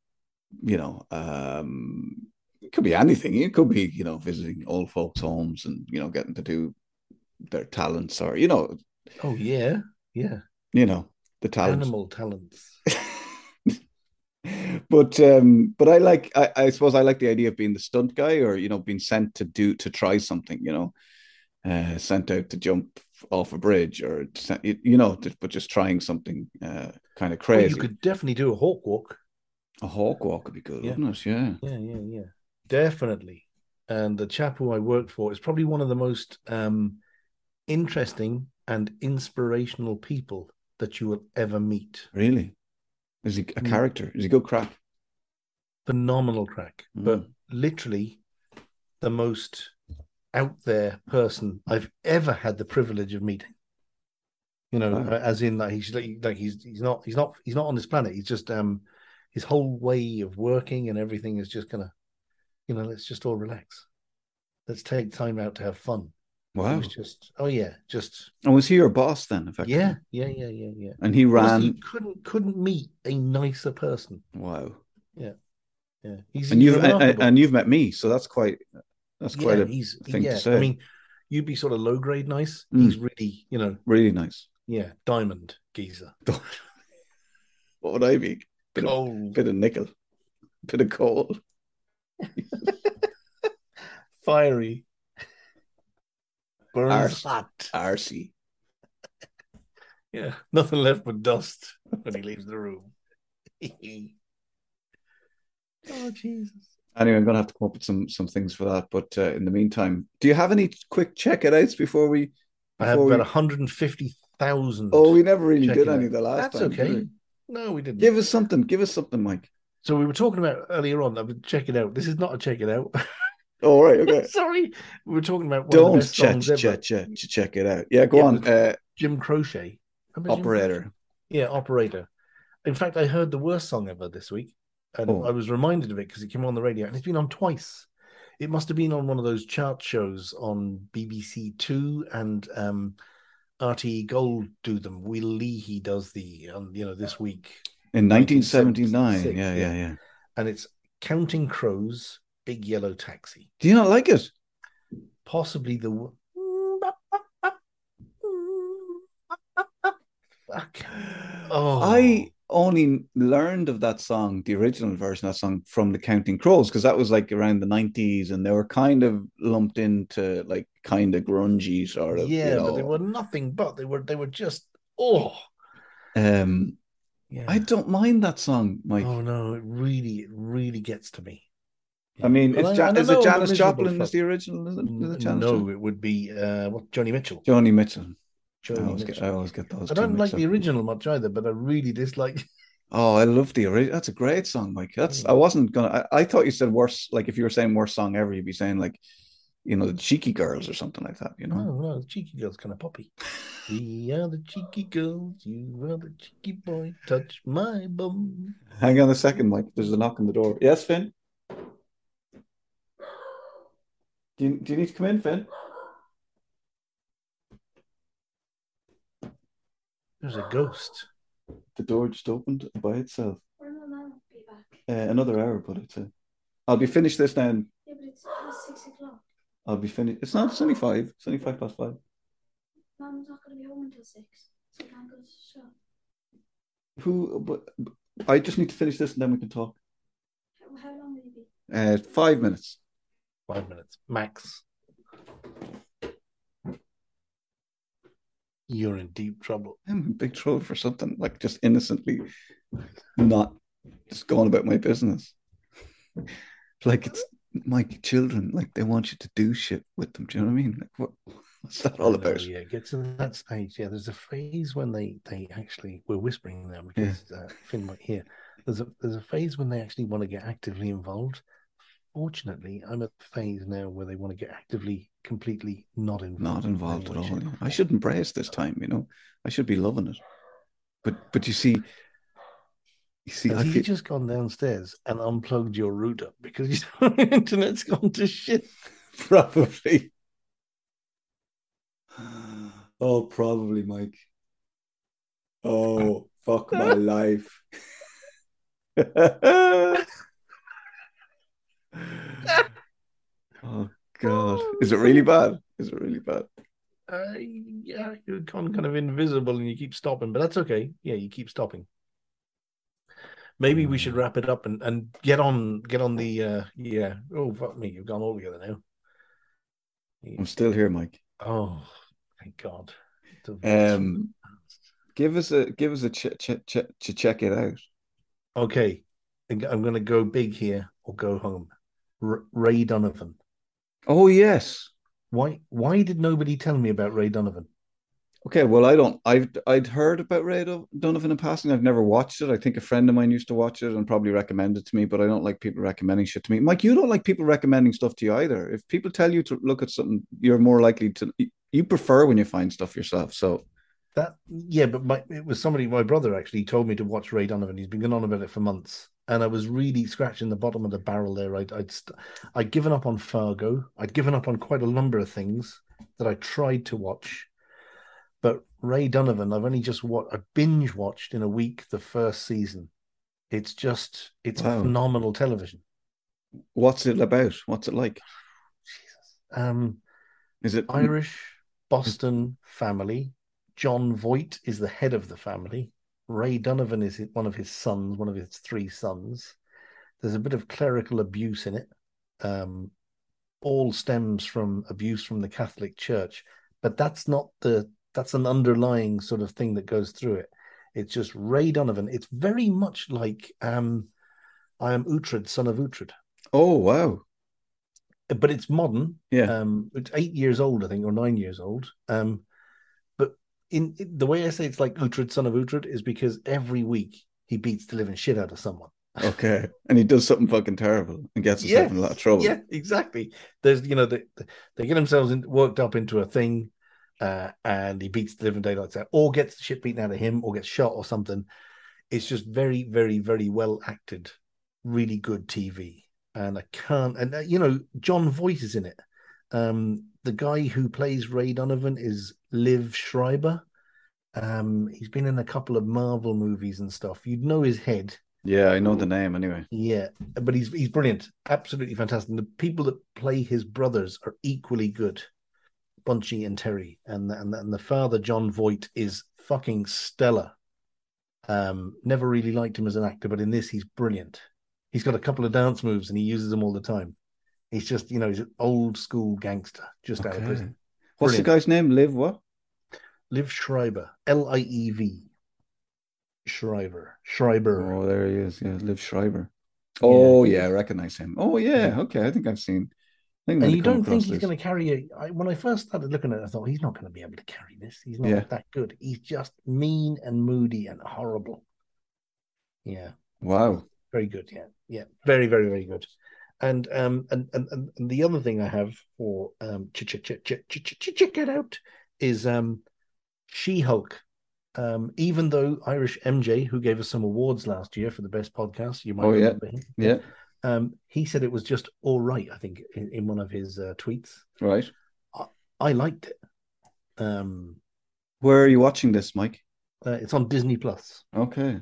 Speaker 3: it could be anything. It could be, visiting old folks' homes and, getting to do their talents or
Speaker 5: oh yeah
Speaker 3: the talents,
Speaker 5: animal talents.
Speaker 3: but I suppose I like the idea of being the stunt guy or being sent to try something, sent out to jump off a bridge or but just trying something kind of crazy.
Speaker 5: You could definitely do a hawk walk.
Speaker 3: A hawk walk would be good, wouldn't it?
Speaker 5: Yeah, definitely. And the chap who I worked for is probably one of the most interesting and inspirational people that you will ever meet.
Speaker 3: Really? Is he a character? Is he good crack?
Speaker 5: Phenomenal crack, but literally the most out there person I've ever had the privilege of meeting. As in that he's not on this planet. He's just his whole way of working and everything is just gonna, let's just all relax. Let's take time out to have fun.
Speaker 3: Wow.
Speaker 5: It was just,
Speaker 3: And was he your boss then, effectively?
Speaker 5: Yeah.
Speaker 3: And he ran.
Speaker 5: Honestly, couldn't meet a nicer person.
Speaker 3: Wow.
Speaker 5: Yeah.
Speaker 3: And you've met me, so that's quite a thing to say.
Speaker 5: I mean, you'd be sort of low grade nice. He's really,
Speaker 3: really nice.
Speaker 5: Yeah, diamond geezer.
Speaker 3: What would I be? Bit of nickel, bit of coal.
Speaker 5: Fiery. Burns hot.
Speaker 3: Arsey.
Speaker 5: Yeah, nothing left but dust when he leaves the room. Oh, Jesus.
Speaker 3: Anyway, I'm going to have to come up with some things for that. But in the meantime, do you have any quick check it outs before we...
Speaker 5: I have about 150 1,000.
Speaker 3: Oh, we never really
Speaker 5: check
Speaker 3: did
Speaker 5: it
Speaker 3: any
Speaker 5: out.
Speaker 3: the last
Speaker 5: That's
Speaker 3: time. did
Speaker 5: okay.
Speaker 3: we?
Speaker 5: No, we didn't.
Speaker 3: Give us something. Give us something, Mike.
Speaker 5: So we were talking about earlier on. I would check it out. This is not a check it out.
Speaker 3: Oh, right. Okay.
Speaker 5: Sorry, we were talking about one of
Speaker 3: Don't
Speaker 5: the best songs ever.
Speaker 3: check it out. Yeah, go
Speaker 5: Yeah,
Speaker 3: on.
Speaker 5: with Jim Croce. Remember Jim
Speaker 3: Operator.
Speaker 5: Croce? Yeah, Operator. In fact, I heard the worst song ever this week, and
Speaker 3: Oh.
Speaker 5: I was reminded of it because it came on the radio, and it's been on twice. It must have been on one of those chart shows on BBC Two, and RTE Gold do them. Will Leahy does the this week
Speaker 3: In 1979.
Speaker 5: 1976,
Speaker 3: Yeah.
Speaker 5: and it's Counting Crows, Big Yellow Taxi.
Speaker 3: Do you not like it?
Speaker 5: Possibly the fuck. Oh,
Speaker 3: I only learned of that song, the original version of that song, from the Counting Crows, because that was like around the 90s, and they were kind of lumped into like kind of grungy sort of.
Speaker 5: yeah, but they were nothing but they were just yeah.
Speaker 3: I don't mind that song, Mike.
Speaker 5: Oh no, it really gets to me.
Speaker 3: I mean,
Speaker 5: And
Speaker 3: is
Speaker 5: I
Speaker 3: it
Speaker 5: know I'm a
Speaker 3: Janis
Speaker 5: miserable
Speaker 3: Joplin
Speaker 5: fuck.
Speaker 3: is the original? Is it Janis
Speaker 5: No,
Speaker 3: Joplin?
Speaker 5: it would be Johnny Mitchell.
Speaker 3: Johnny Mitchell. I
Speaker 5: Joni
Speaker 3: always
Speaker 5: Mitchell.
Speaker 3: get those.
Speaker 5: I
Speaker 3: two
Speaker 5: don't like
Speaker 3: mixed
Speaker 5: the
Speaker 3: up.
Speaker 5: original much either, but I really dislike.
Speaker 3: Oh, I love the original. That's a great song, Mike. I wasn't gonna. I thought you said worst. Like if you were saying worst song ever, you'd be saying like, the Cheeky Girls or something like that.
Speaker 5: No, the Cheeky Girl's kind of poppy. We are the cheeky girls, you are the cheeky boy. Touch my bum.
Speaker 3: Hang on a second, Mike. There's a knock on the door. Yes, Finn. Do you need to come in, Finn?
Speaker 5: There's a ghost.
Speaker 3: The door just opened by itself.
Speaker 6: Or no, I'll be back.
Speaker 3: Another hour, but I'll be finished this now.
Speaker 6: Yeah, but it's past 6 o'clock.
Speaker 3: I'll be finished. It's not. It's only 5. It's only 5 past 5.
Speaker 6: Mum's not going to be home until 6. So I can't go to the shop.
Speaker 3: But I just need to finish this and then we can talk.
Speaker 6: How long will you be?
Speaker 3: 5 minutes.
Speaker 5: 5 minutes max. You're in deep trouble.
Speaker 3: I'm in big trouble for something like just innocently not just going about my business. Like it's my children, like they want you to do shit with them. Do you know what I mean? Like what's that all about?
Speaker 5: Yeah, it gets to that stage. Yeah, there's a phase when they actually, we're whispering now because Finn might hear. There's a phase when they actually want to get actively involved. Fortunately, I'm at the phase now where they want to get actively, completely not involved.
Speaker 3: Not involved at
Speaker 5: Anyway,
Speaker 3: all. Yeah. I should embrace this time, I should be loving it. But you see,
Speaker 5: Has he just gone downstairs and unplugged your router because your internet's gone to shit?
Speaker 3: Probably. Oh, probably, Mike. Oh, fuck my life. Oh God! Is it really bad? Is it really bad?
Speaker 5: Yeah, you're gone kind of invisible and you keep stopping, but that's okay. Yeah, you keep stopping. Maybe we should wrap it up and get on the yeah. Oh fuck me, you've gone all together now.
Speaker 3: I'm still here, Mike.
Speaker 5: Oh, thank God.
Speaker 3: Give us a check it out.
Speaker 5: Okay, I'm going to go big here or go home. Ray Donovan.
Speaker 3: Oh yes.
Speaker 5: Why did nobody tell me about Ray Donovan?
Speaker 3: Okay, well, I'd heard about Ray Donovan in passing. I've never watched it. I think a friend of mine used to watch it and probably recommend it to me, but I don't like people recommending shit to me. Mike, you don't like people recommending stuff to you either. If people tell you to look at something, you're more likely to. You prefer when you find stuff yourself. So
Speaker 5: but it was somebody. My brother actually told me to watch Ray Donovan. He's been going on about it for months, and I was really scratching the bottom of the barrel there. I'd given up on Fargo. I'd given up on quite a number of things that I tried to watch. But Ray Donovan, I've only just I binge watched in a week the first season. It's phenomenal television.
Speaker 3: What's it about? What's it like?
Speaker 5: Jesus.
Speaker 3: Is it
Speaker 5: Irish Boston family? John Voight is the head of the family. Ray Donovan is one of his sons, one of his 3 sons. There's a bit of clerical abuse in it. All stems from abuse from the Catholic Church, but that's an underlying sort of thing that goes through it. It's just Ray Donovan. It's very much like I Am Uhtred, son of Uhtred.
Speaker 3: Oh, wow.
Speaker 5: But it's modern.
Speaker 3: Yeah.
Speaker 5: It's 8 years old, I think, or 9 years old. But the way I say it's like Uhtred, son of Uhtred, is because every week he beats the living shit out of someone.
Speaker 3: Okay. And he does something fucking terrible and gets himself in a lot of trouble.
Speaker 5: Yeah, exactly. There's, they get themselves worked up into a thing, and he beats the living daylights out, or gets the shit beaten out of him, or gets shot or something. It's just very, very, very well acted, really good TV. And I can't, and John Voight is in it. The guy who plays Ray Donovan is Liv Schreiber. He's been in a couple of Marvel movies and stuff. You'd know his head.
Speaker 3: Yeah, I know the name anyway.
Speaker 5: Yeah, but he's brilliant, absolutely fantastic. And the people that play his brothers are equally good, Bunchy and Terry, and the father John Voight is fucking stellar. Never really liked him as an actor, but in this he's brilliant. He's got a couple of dance moves and he uses them all the time. He's just, he's an old school gangster just out of prison.
Speaker 3: What's the guy's name? Liv what?
Speaker 5: Liv Schreiber, Liev. Schreiber.
Speaker 3: Oh, there he is. Yeah, Liv Schreiber. Oh, yeah, I recognize him. Oh, yeah. Okay, I think I've seen.
Speaker 5: And you don't think he's going to carry when I first started looking at it, I thought he's not going to be able to carry this. He's not that good. He's just mean and moody and horrible. Yeah.
Speaker 3: Wow.
Speaker 5: Very good. Yeah. Yeah. Very, very, very good. And the other thing I have for check it out is She-Hulk. Even though Irish MJ, who gave us some awards last year for the best podcast, you might remember him.
Speaker 3: Yeah.
Speaker 5: He said it was just all right, I think, in one of his tweets.
Speaker 3: Right.
Speaker 5: I liked it.
Speaker 3: Where are you watching this, Mike?
Speaker 5: It's on Disney Plus.
Speaker 3: Okay.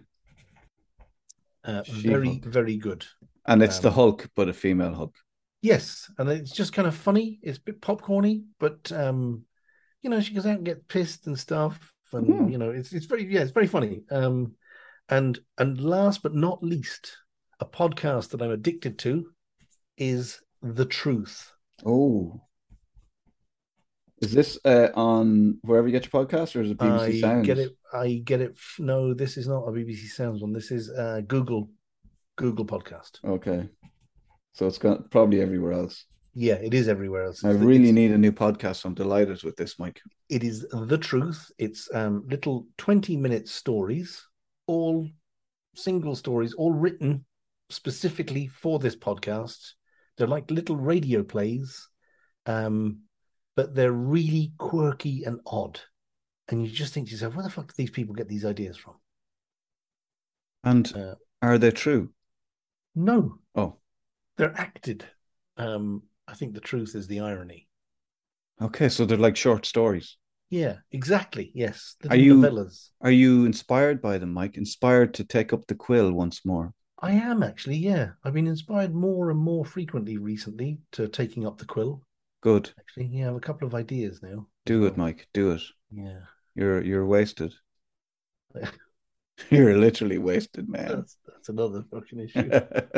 Speaker 5: Very, very good.
Speaker 3: And it's the Hulk, but a female Hulk.
Speaker 5: Yes, and it's just kind of funny. It's a bit popcorny, but she goes out and gets pissed and stuff, and it's very funny. And last but not least, a podcast that I'm addicted to is The Truth.
Speaker 3: Oh. Is this on wherever you get your podcast, or is it BBC Sounds?
Speaker 5: I get it. No, this is not a BBC Sounds one. This is Google podcast.
Speaker 3: Okay. So it's got probably everywhere else.
Speaker 5: Yeah, it is everywhere else.
Speaker 3: I really need a new podcast, so I'm delighted with this, Mike.
Speaker 5: It is The Truth. It's little 20-minute stories, all single stories, all written specifically for this podcast. They're like little radio plays, but they're really quirky and odd. And you just think to yourself, where the fuck do these people get these ideas from?
Speaker 3: And are they true?
Speaker 5: No.
Speaker 3: Oh.
Speaker 5: They're acted. I think the truth is the irony.
Speaker 3: Okay, so they're like short stories.
Speaker 5: Yeah, exactly. Yes.
Speaker 3: Are you inspired by them, Mike? Inspired to take up the quill once more?
Speaker 5: I am actually, yeah. I've been inspired more and more frequently recently to taking up the quill.
Speaker 3: Good.
Speaker 5: Actually, yeah, I have a couple of ideas now.
Speaker 3: Do it, Mike. Do it.
Speaker 5: Yeah.
Speaker 3: You're wasted. You're literally wasted, man.
Speaker 5: That's another fucking issue.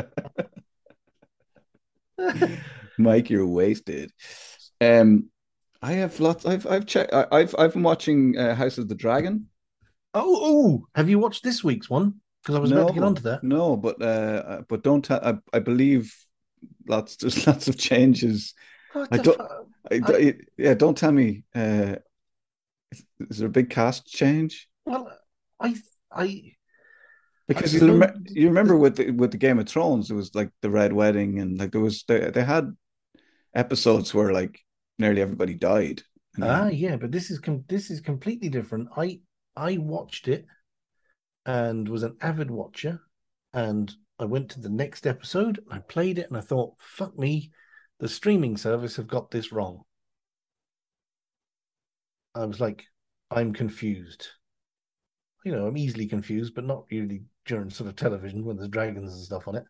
Speaker 3: Mike, you're wasted. I have lots. I've checked. I've been watching House of the Dragon.
Speaker 5: Oh! Have you watched this week's one? Because I was about to get onto that.
Speaker 3: No, but don't tell. I believe there's lots of changes. Don't tell me. Is there a big cast change?
Speaker 5: Well,
Speaker 3: because you remember with the Game of Thrones, it was like the Red Wedding, and like they had episodes where like nearly everybody died.
Speaker 5: Yeah, but this is completely different. I watched it and was an avid watcher, and I went to the next episode. I played it, and I thought, "Fuck me, the streaming service have got this wrong." I was like, I'm confused. I'm easily confused, but not really during sort of television when there's dragons and stuff on it.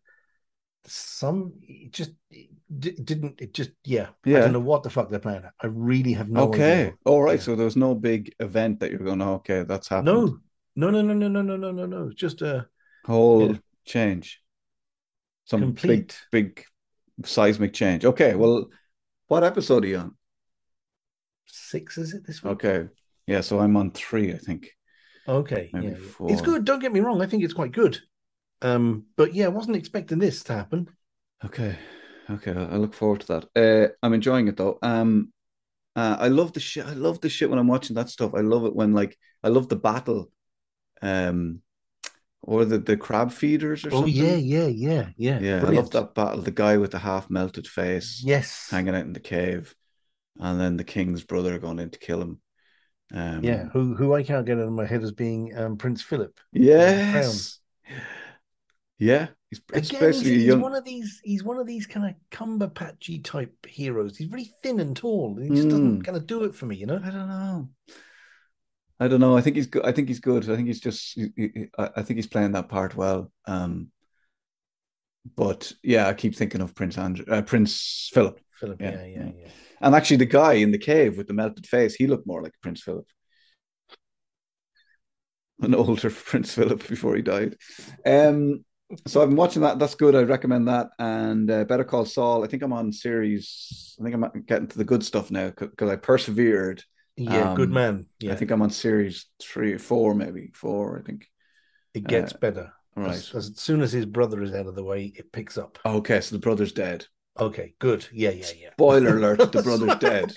Speaker 5: Yeah. I don't know what the fuck they're playing. I really have no idea.
Speaker 3: Okay. All right. Yeah. So there was no big event that you're going, okay, that's happened.
Speaker 5: No. It's just a
Speaker 3: whole change. Some
Speaker 5: complete
Speaker 3: big seismic change. Okay. Well, what episode are you on?
Speaker 5: 6, is it this week?
Speaker 3: Okay. Yeah. So I'm on 3, I think.
Speaker 5: Okay.
Speaker 3: Maybe 4.
Speaker 5: It's good. Don't get me wrong. I think it's quite good. But yeah, I wasn't expecting this to happen.
Speaker 3: Okay. I look forward to that. I'm enjoying it though. I love the shit. I love the shit when I'm watching that stuff. I love it when like I love the battle, um, or the crab feeders or
Speaker 5: Oh yeah,
Speaker 3: something.
Speaker 5: yeah.
Speaker 3: Yeah, I love
Speaker 5: Brilliant.
Speaker 3: that battle. The guy with the half melted face
Speaker 5: Yes.
Speaker 3: hanging out in the cave, and then the king's brother going in to kill him.
Speaker 5: Yeah.
Speaker 3: Um,
Speaker 5: Who I can't get out of my head as being Prince Philip of the Crown.
Speaker 3: yes, yeah, it's
Speaker 5: Again,
Speaker 3: basically a
Speaker 5: he's
Speaker 3: young.
Speaker 5: one of these kind of cumberpatchy type heroes. He's very thin and tall, and he just doesn't
Speaker 3: Mm,
Speaker 5: kind of do it for me, you know?
Speaker 3: I don't know. I don't know. I think he's good. I think he's good. I think he's just. I think he's playing that part well. But yeah, I keep thinking of Prince Philip.
Speaker 5: Philip,
Speaker 3: Yeah, yeah.
Speaker 5: yeah.
Speaker 3: And actually, the guy in the cave with the melted face, he looked more like Prince Philip, an older Prince Philip before he died. So I've been watching that. That's good. I recommend that. And Better Call Saul. I think I'm on series. I think I'm getting to the good stuff now because I persevered.
Speaker 5: Yeah, good man.
Speaker 3: I
Speaker 5: Yeah,
Speaker 3: think I'm on series 3 or 4, maybe 4. I think.
Speaker 5: it
Speaker 3: Uh,
Speaker 5: gets better.
Speaker 3: right.
Speaker 5: As soon as his brother is out of the way, it picks up.
Speaker 3: Okay, so the brother's dead.
Speaker 5: Okay, good. Yeah.
Speaker 3: Spoiler alert: the brother's dead.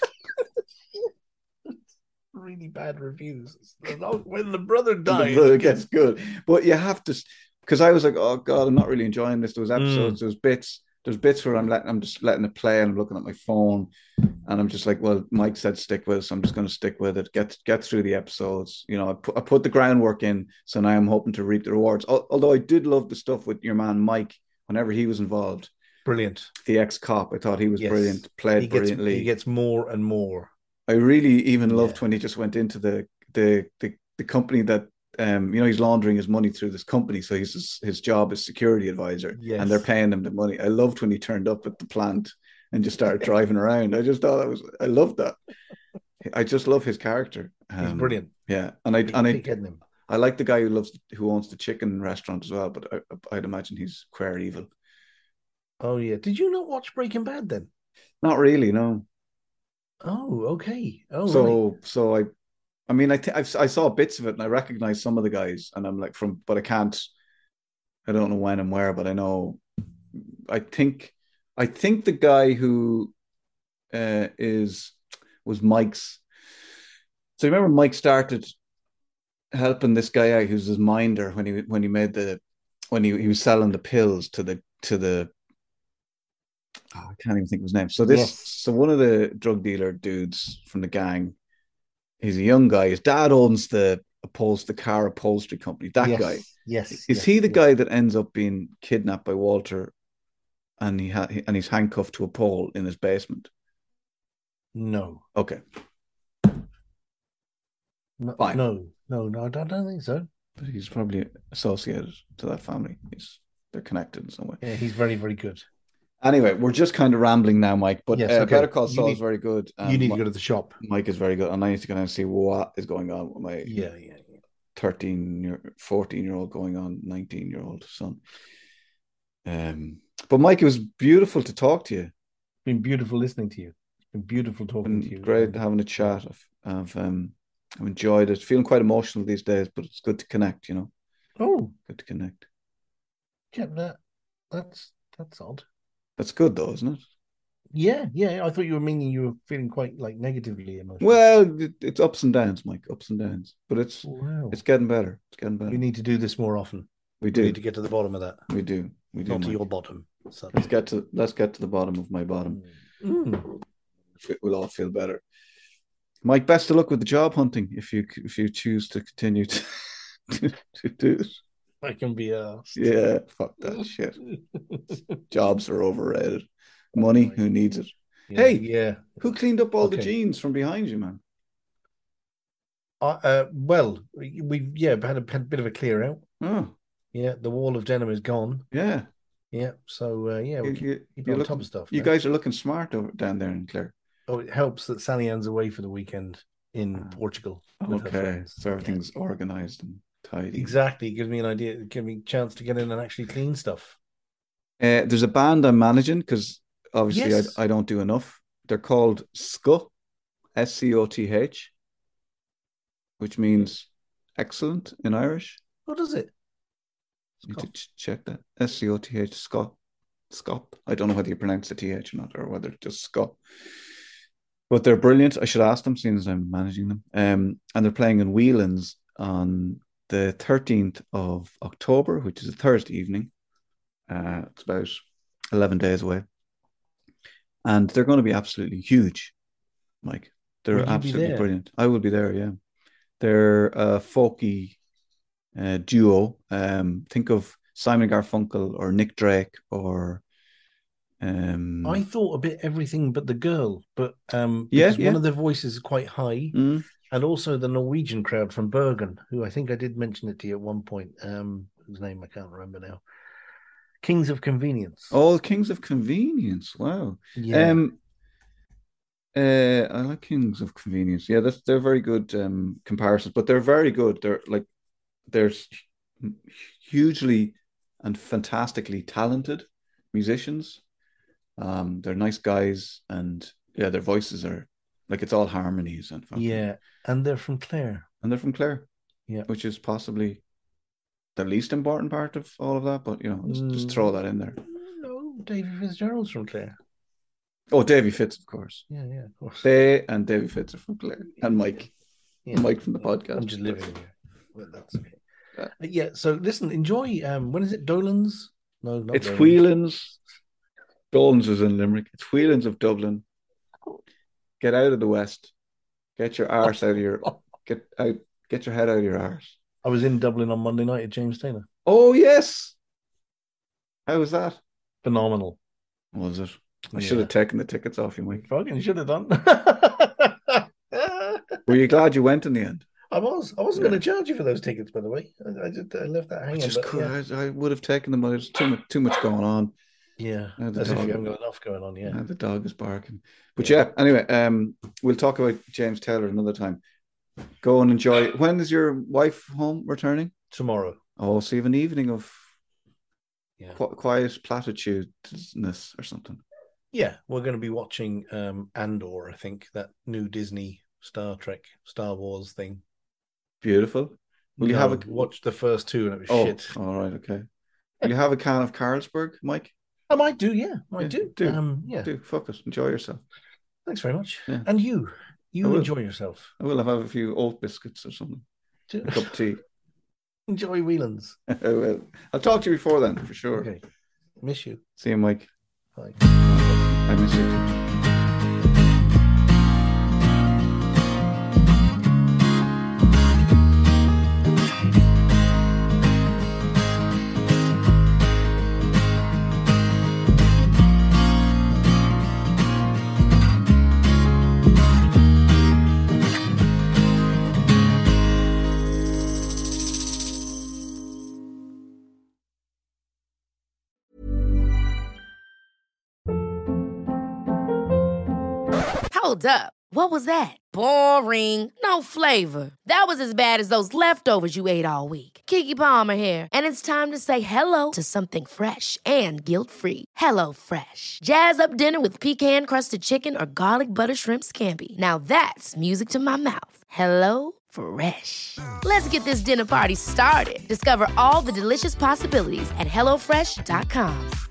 Speaker 5: Really bad reviews. When the brother
Speaker 3: The
Speaker 5: dies,
Speaker 3: brother gets good, but you have to, because I was like, oh god, I'm not really enjoying this. There was
Speaker 5: Mm.
Speaker 3: episodes, there's bits where I'm just letting it play, and I'm looking at my phone, and I'm just like, well, Mike said stick with it, so I'm just going to stick with it. Get through the episodes. You know, I put the groundwork in, so now I'm hoping to reap the rewards. Although I did love the stuff with your man Mike whenever he was involved.
Speaker 5: Brilliant.
Speaker 3: The ex-cop, I thought he was
Speaker 5: Yes.
Speaker 3: brilliant, played brilliantly.
Speaker 5: He gets more and more.
Speaker 3: I really even loved
Speaker 5: Yeah.
Speaker 3: when he just went into the company that he's laundering his money through this company, so his job is security advisor,
Speaker 5: Yes.
Speaker 3: and they're paying him the money. I loved when he turned up at the plant and just started driving around. I just thought I loved that. I just love his character.
Speaker 5: He's brilliant.
Speaker 3: Yeah,
Speaker 5: Keep getting him.
Speaker 3: I like the guy who owns the chicken restaurant as well, but I'd imagine he's queer evil.
Speaker 5: Oh yeah. Did you not watch Breaking Bad then?
Speaker 3: Not really, no.
Speaker 5: Oh, okay. Oh, right.
Speaker 3: So I mean, I saw bits of it and I recognize some of the guys, and I'm like but I don't know when and where, but I know, I think, the guy who was Mike's. So remember Mike started helping this guy out who's his minder when he was selling the pills to the I can't even think of his name. So one of the drug dealer dudes from the gang, he's a young guy. His dad owns the car upholstery company. That guy.
Speaker 5: Yes.
Speaker 3: Is he the guy that ends up being kidnapped by Walter, and he's handcuffed to a pole in his basement?
Speaker 5: No.
Speaker 3: Okay.
Speaker 5: Fine. No, I don't think so.
Speaker 3: But he's probably associated to that family. They're connected in some way.
Speaker 5: Yeah, he's very, very good.
Speaker 3: Anyway, we're just kind of rambling now, Mike. But
Speaker 5: yes, okay.
Speaker 3: Better Call Saul is very good.
Speaker 5: You need to go to the shop.
Speaker 3: Mike is very good, and I need to go and see what is going on with my 14-14-year-old going on 19-year-old son. But Mike, it was beautiful to talk to you.
Speaker 5: It's been beautiful listening to you. It's been beautiful talking to you.
Speaker 3: Great having a I've enjoyed it. Feeling quite emotional these days, but it's good to connect, you know.
Speaker 5: Oh,
Speaker 3: good to connect.
Speaker 5: Yeah, that's odd.
Speaker 3: That's good though, isn't it?
Speaker 5: Yeah. I thought you were meaning you were feeling quite like negatively emotional.
Speaker 3: Well, it's ups and downs, Mike. Ups and downs, but it's getting better. It's getting better.
Speaker 5: We need to do this more often.
Speaker 3: We need
Speaker 5: to get to the bottom of that.
Speaker 3: We do.
Speaker 5: Not
Speaker 3: Mike.
Speaker 5: to your bottom.
Speaker 3: Let's get to the bottom of my bottom. We'll all feel better. Mike, best of luck with the job hunting if you choose to continue to do it.
Speaker 5: I can be asked.
Speaker 3: Yeah, fuck that shit. Jobs are overrated. Money, who needs it?
Speaker 5: Yeah,
Speaker 3: who cleaned up all the jeans from behind you, man?
Speaker 5: Well, we've had a bit of a clear out.
Speaker 3: Oh,
Speaker 5: yeah, the wall of denim is gone.
Speaker 3: Yeah.
Speaker 5: So we keep on top of stuff.
Speaker 3: You guys are looking smart down there in Clare.
Speaker 5: Oh, it helps that Sally Ann's away for the weekend in Portugal.
Speaker 3: Okay, so everything's organized and tidy.
Speaker 5: Exactly, it gives me an idea. It gives me a chance to get in and actually clean stuff.
Speaker 3: There's a band I'm managing because obviously I don't do enough. They're called SCOTH, SCOTH, which means excellent in Irish.
Speaker 5: What is it?
Speaker 3: Need to check that. SCOTH, Scott. I don't know whether you pronounce the TH or not, or whether it's just Scott. But they're brilliant. I should ask them, seeing as I'm managing them. And they're playing in Whelan's on the 13th of October, which is a Thursday evening. It's about 11 days away. And they're going to be absolutely huge, Mike. They're absolutely brilliant. I will be there, yeah. They're a folky duo. Think of Simon Garfunkel or Nick Drake or...
Speaker 5: I thought a bit everything but the girl, but
Speaker 3: Yeah.
Speaker 5: because one of their voices is quite high, and also the Norwegian crowd from Bergen, who I think I did mention it to you at one point. Whose name I can't remember now. Kings of Convenience.
Speaker 3: Oh, Kings of Convenience! Wow.
Speaker 5: Yeah.
Speaker 3: I like Kings of Convenience. Yeah, they're very good comparisons, but they're very good. They're hugely and fantastically talented musicians. They're nice guys, and yeah, their voices are like it's all harmonies and
Speaker 5: yeah, and they're from Clare.
Speaker 3: Yeah, which is possibly the least important part of all of that. But you know, just throw that in there.
Speaker 5: No, Davy Fitzgerald's from Clare.
Speaker 3: Oh, Davy Fitz, of course.
Speaker 5: Yeah, of course.
Speaker 3: They and Davy Fitz are from Clare, and Mike, Mike from the podcast.
Speaker 5: I'm just living here. Well, that's okay. Yeah. So listen, enjoy. When is it? Dolan's? No, not.
Speaker 3: It's Whelan's. Dolan's is in Limerick. It's Whelan's of Dublin. Get out of the West. Get your arse out of your get your head out of your arse.
Speaker 5: I was in Dublin on Monday night at James Taylor.
Speaker 3: Oh yes. How was that?
Speaker 5: Phenomenal.
Speaker 3: Was it? I should have taken the tickets off you, Mike.
Speaker 5: Fucking should have done.
Speaker 3: Were you glad you went in the end?
Speaker 5: I was. I wasn't going to charge you for those tickets, by the way. I left that hanging.
Speaker 3: I would have taken them, but there's too much going on.
Speaker 5: Yeah, as if you haven't got enough going on. Yeah,
Speaker 3: the dog is barking. But yeah, anyway, we'll talk about James Taylor another time. Go and enjoy. When is your wife home returning?
Speaker 5: Tomorrow.
Speaker 3: Oh, so you have an evening of quiet platitudinous or something.
Speaker 5: Yeah, we're going to be watching Andor, I think, that new Disney Star Wars thing.
Speaker 3: Beautiful. Will you have
Speaker 5: watched the first two and it was shit.
Speaker 3: All right, okay. Will you have a can of Carlsberg, Mike?
Speaker 5: I might do, yeah. I do.
Speaker 3: Do. Fuck it. Enjoy yourself.
Speaker 5: Thanks very much.
Speaker 3: Yeah.
Speaker 5: And you enjoy yourself.
Speaker 3: I will have a few oat biscuits or something. A cup of tea.
Speaker 5: Enjoy Whelan's.
Speaker 3: I will. I'll talk to you before then, for sure.
Speaker 5: Okay. Miss you.
Speaker 3: See you, Mike.
Speaker 5: Bye.
Speaker 3: I miss you.
Speaker 2: Hold up. What was that? Boring. No flavor. That was as bad as those leftovers you ate all week. Keke Palmer here. And it's time to say hello to something fresh and guilt-free. Hello Fresh. Jazz up dinner with pecan-crusted chicken or garlic butter shrimp scampi. Now that's music to my mouth. Hello Fresh. Let's get this dinner party started. Discover all the delicious possibilities at HelloFresh.com.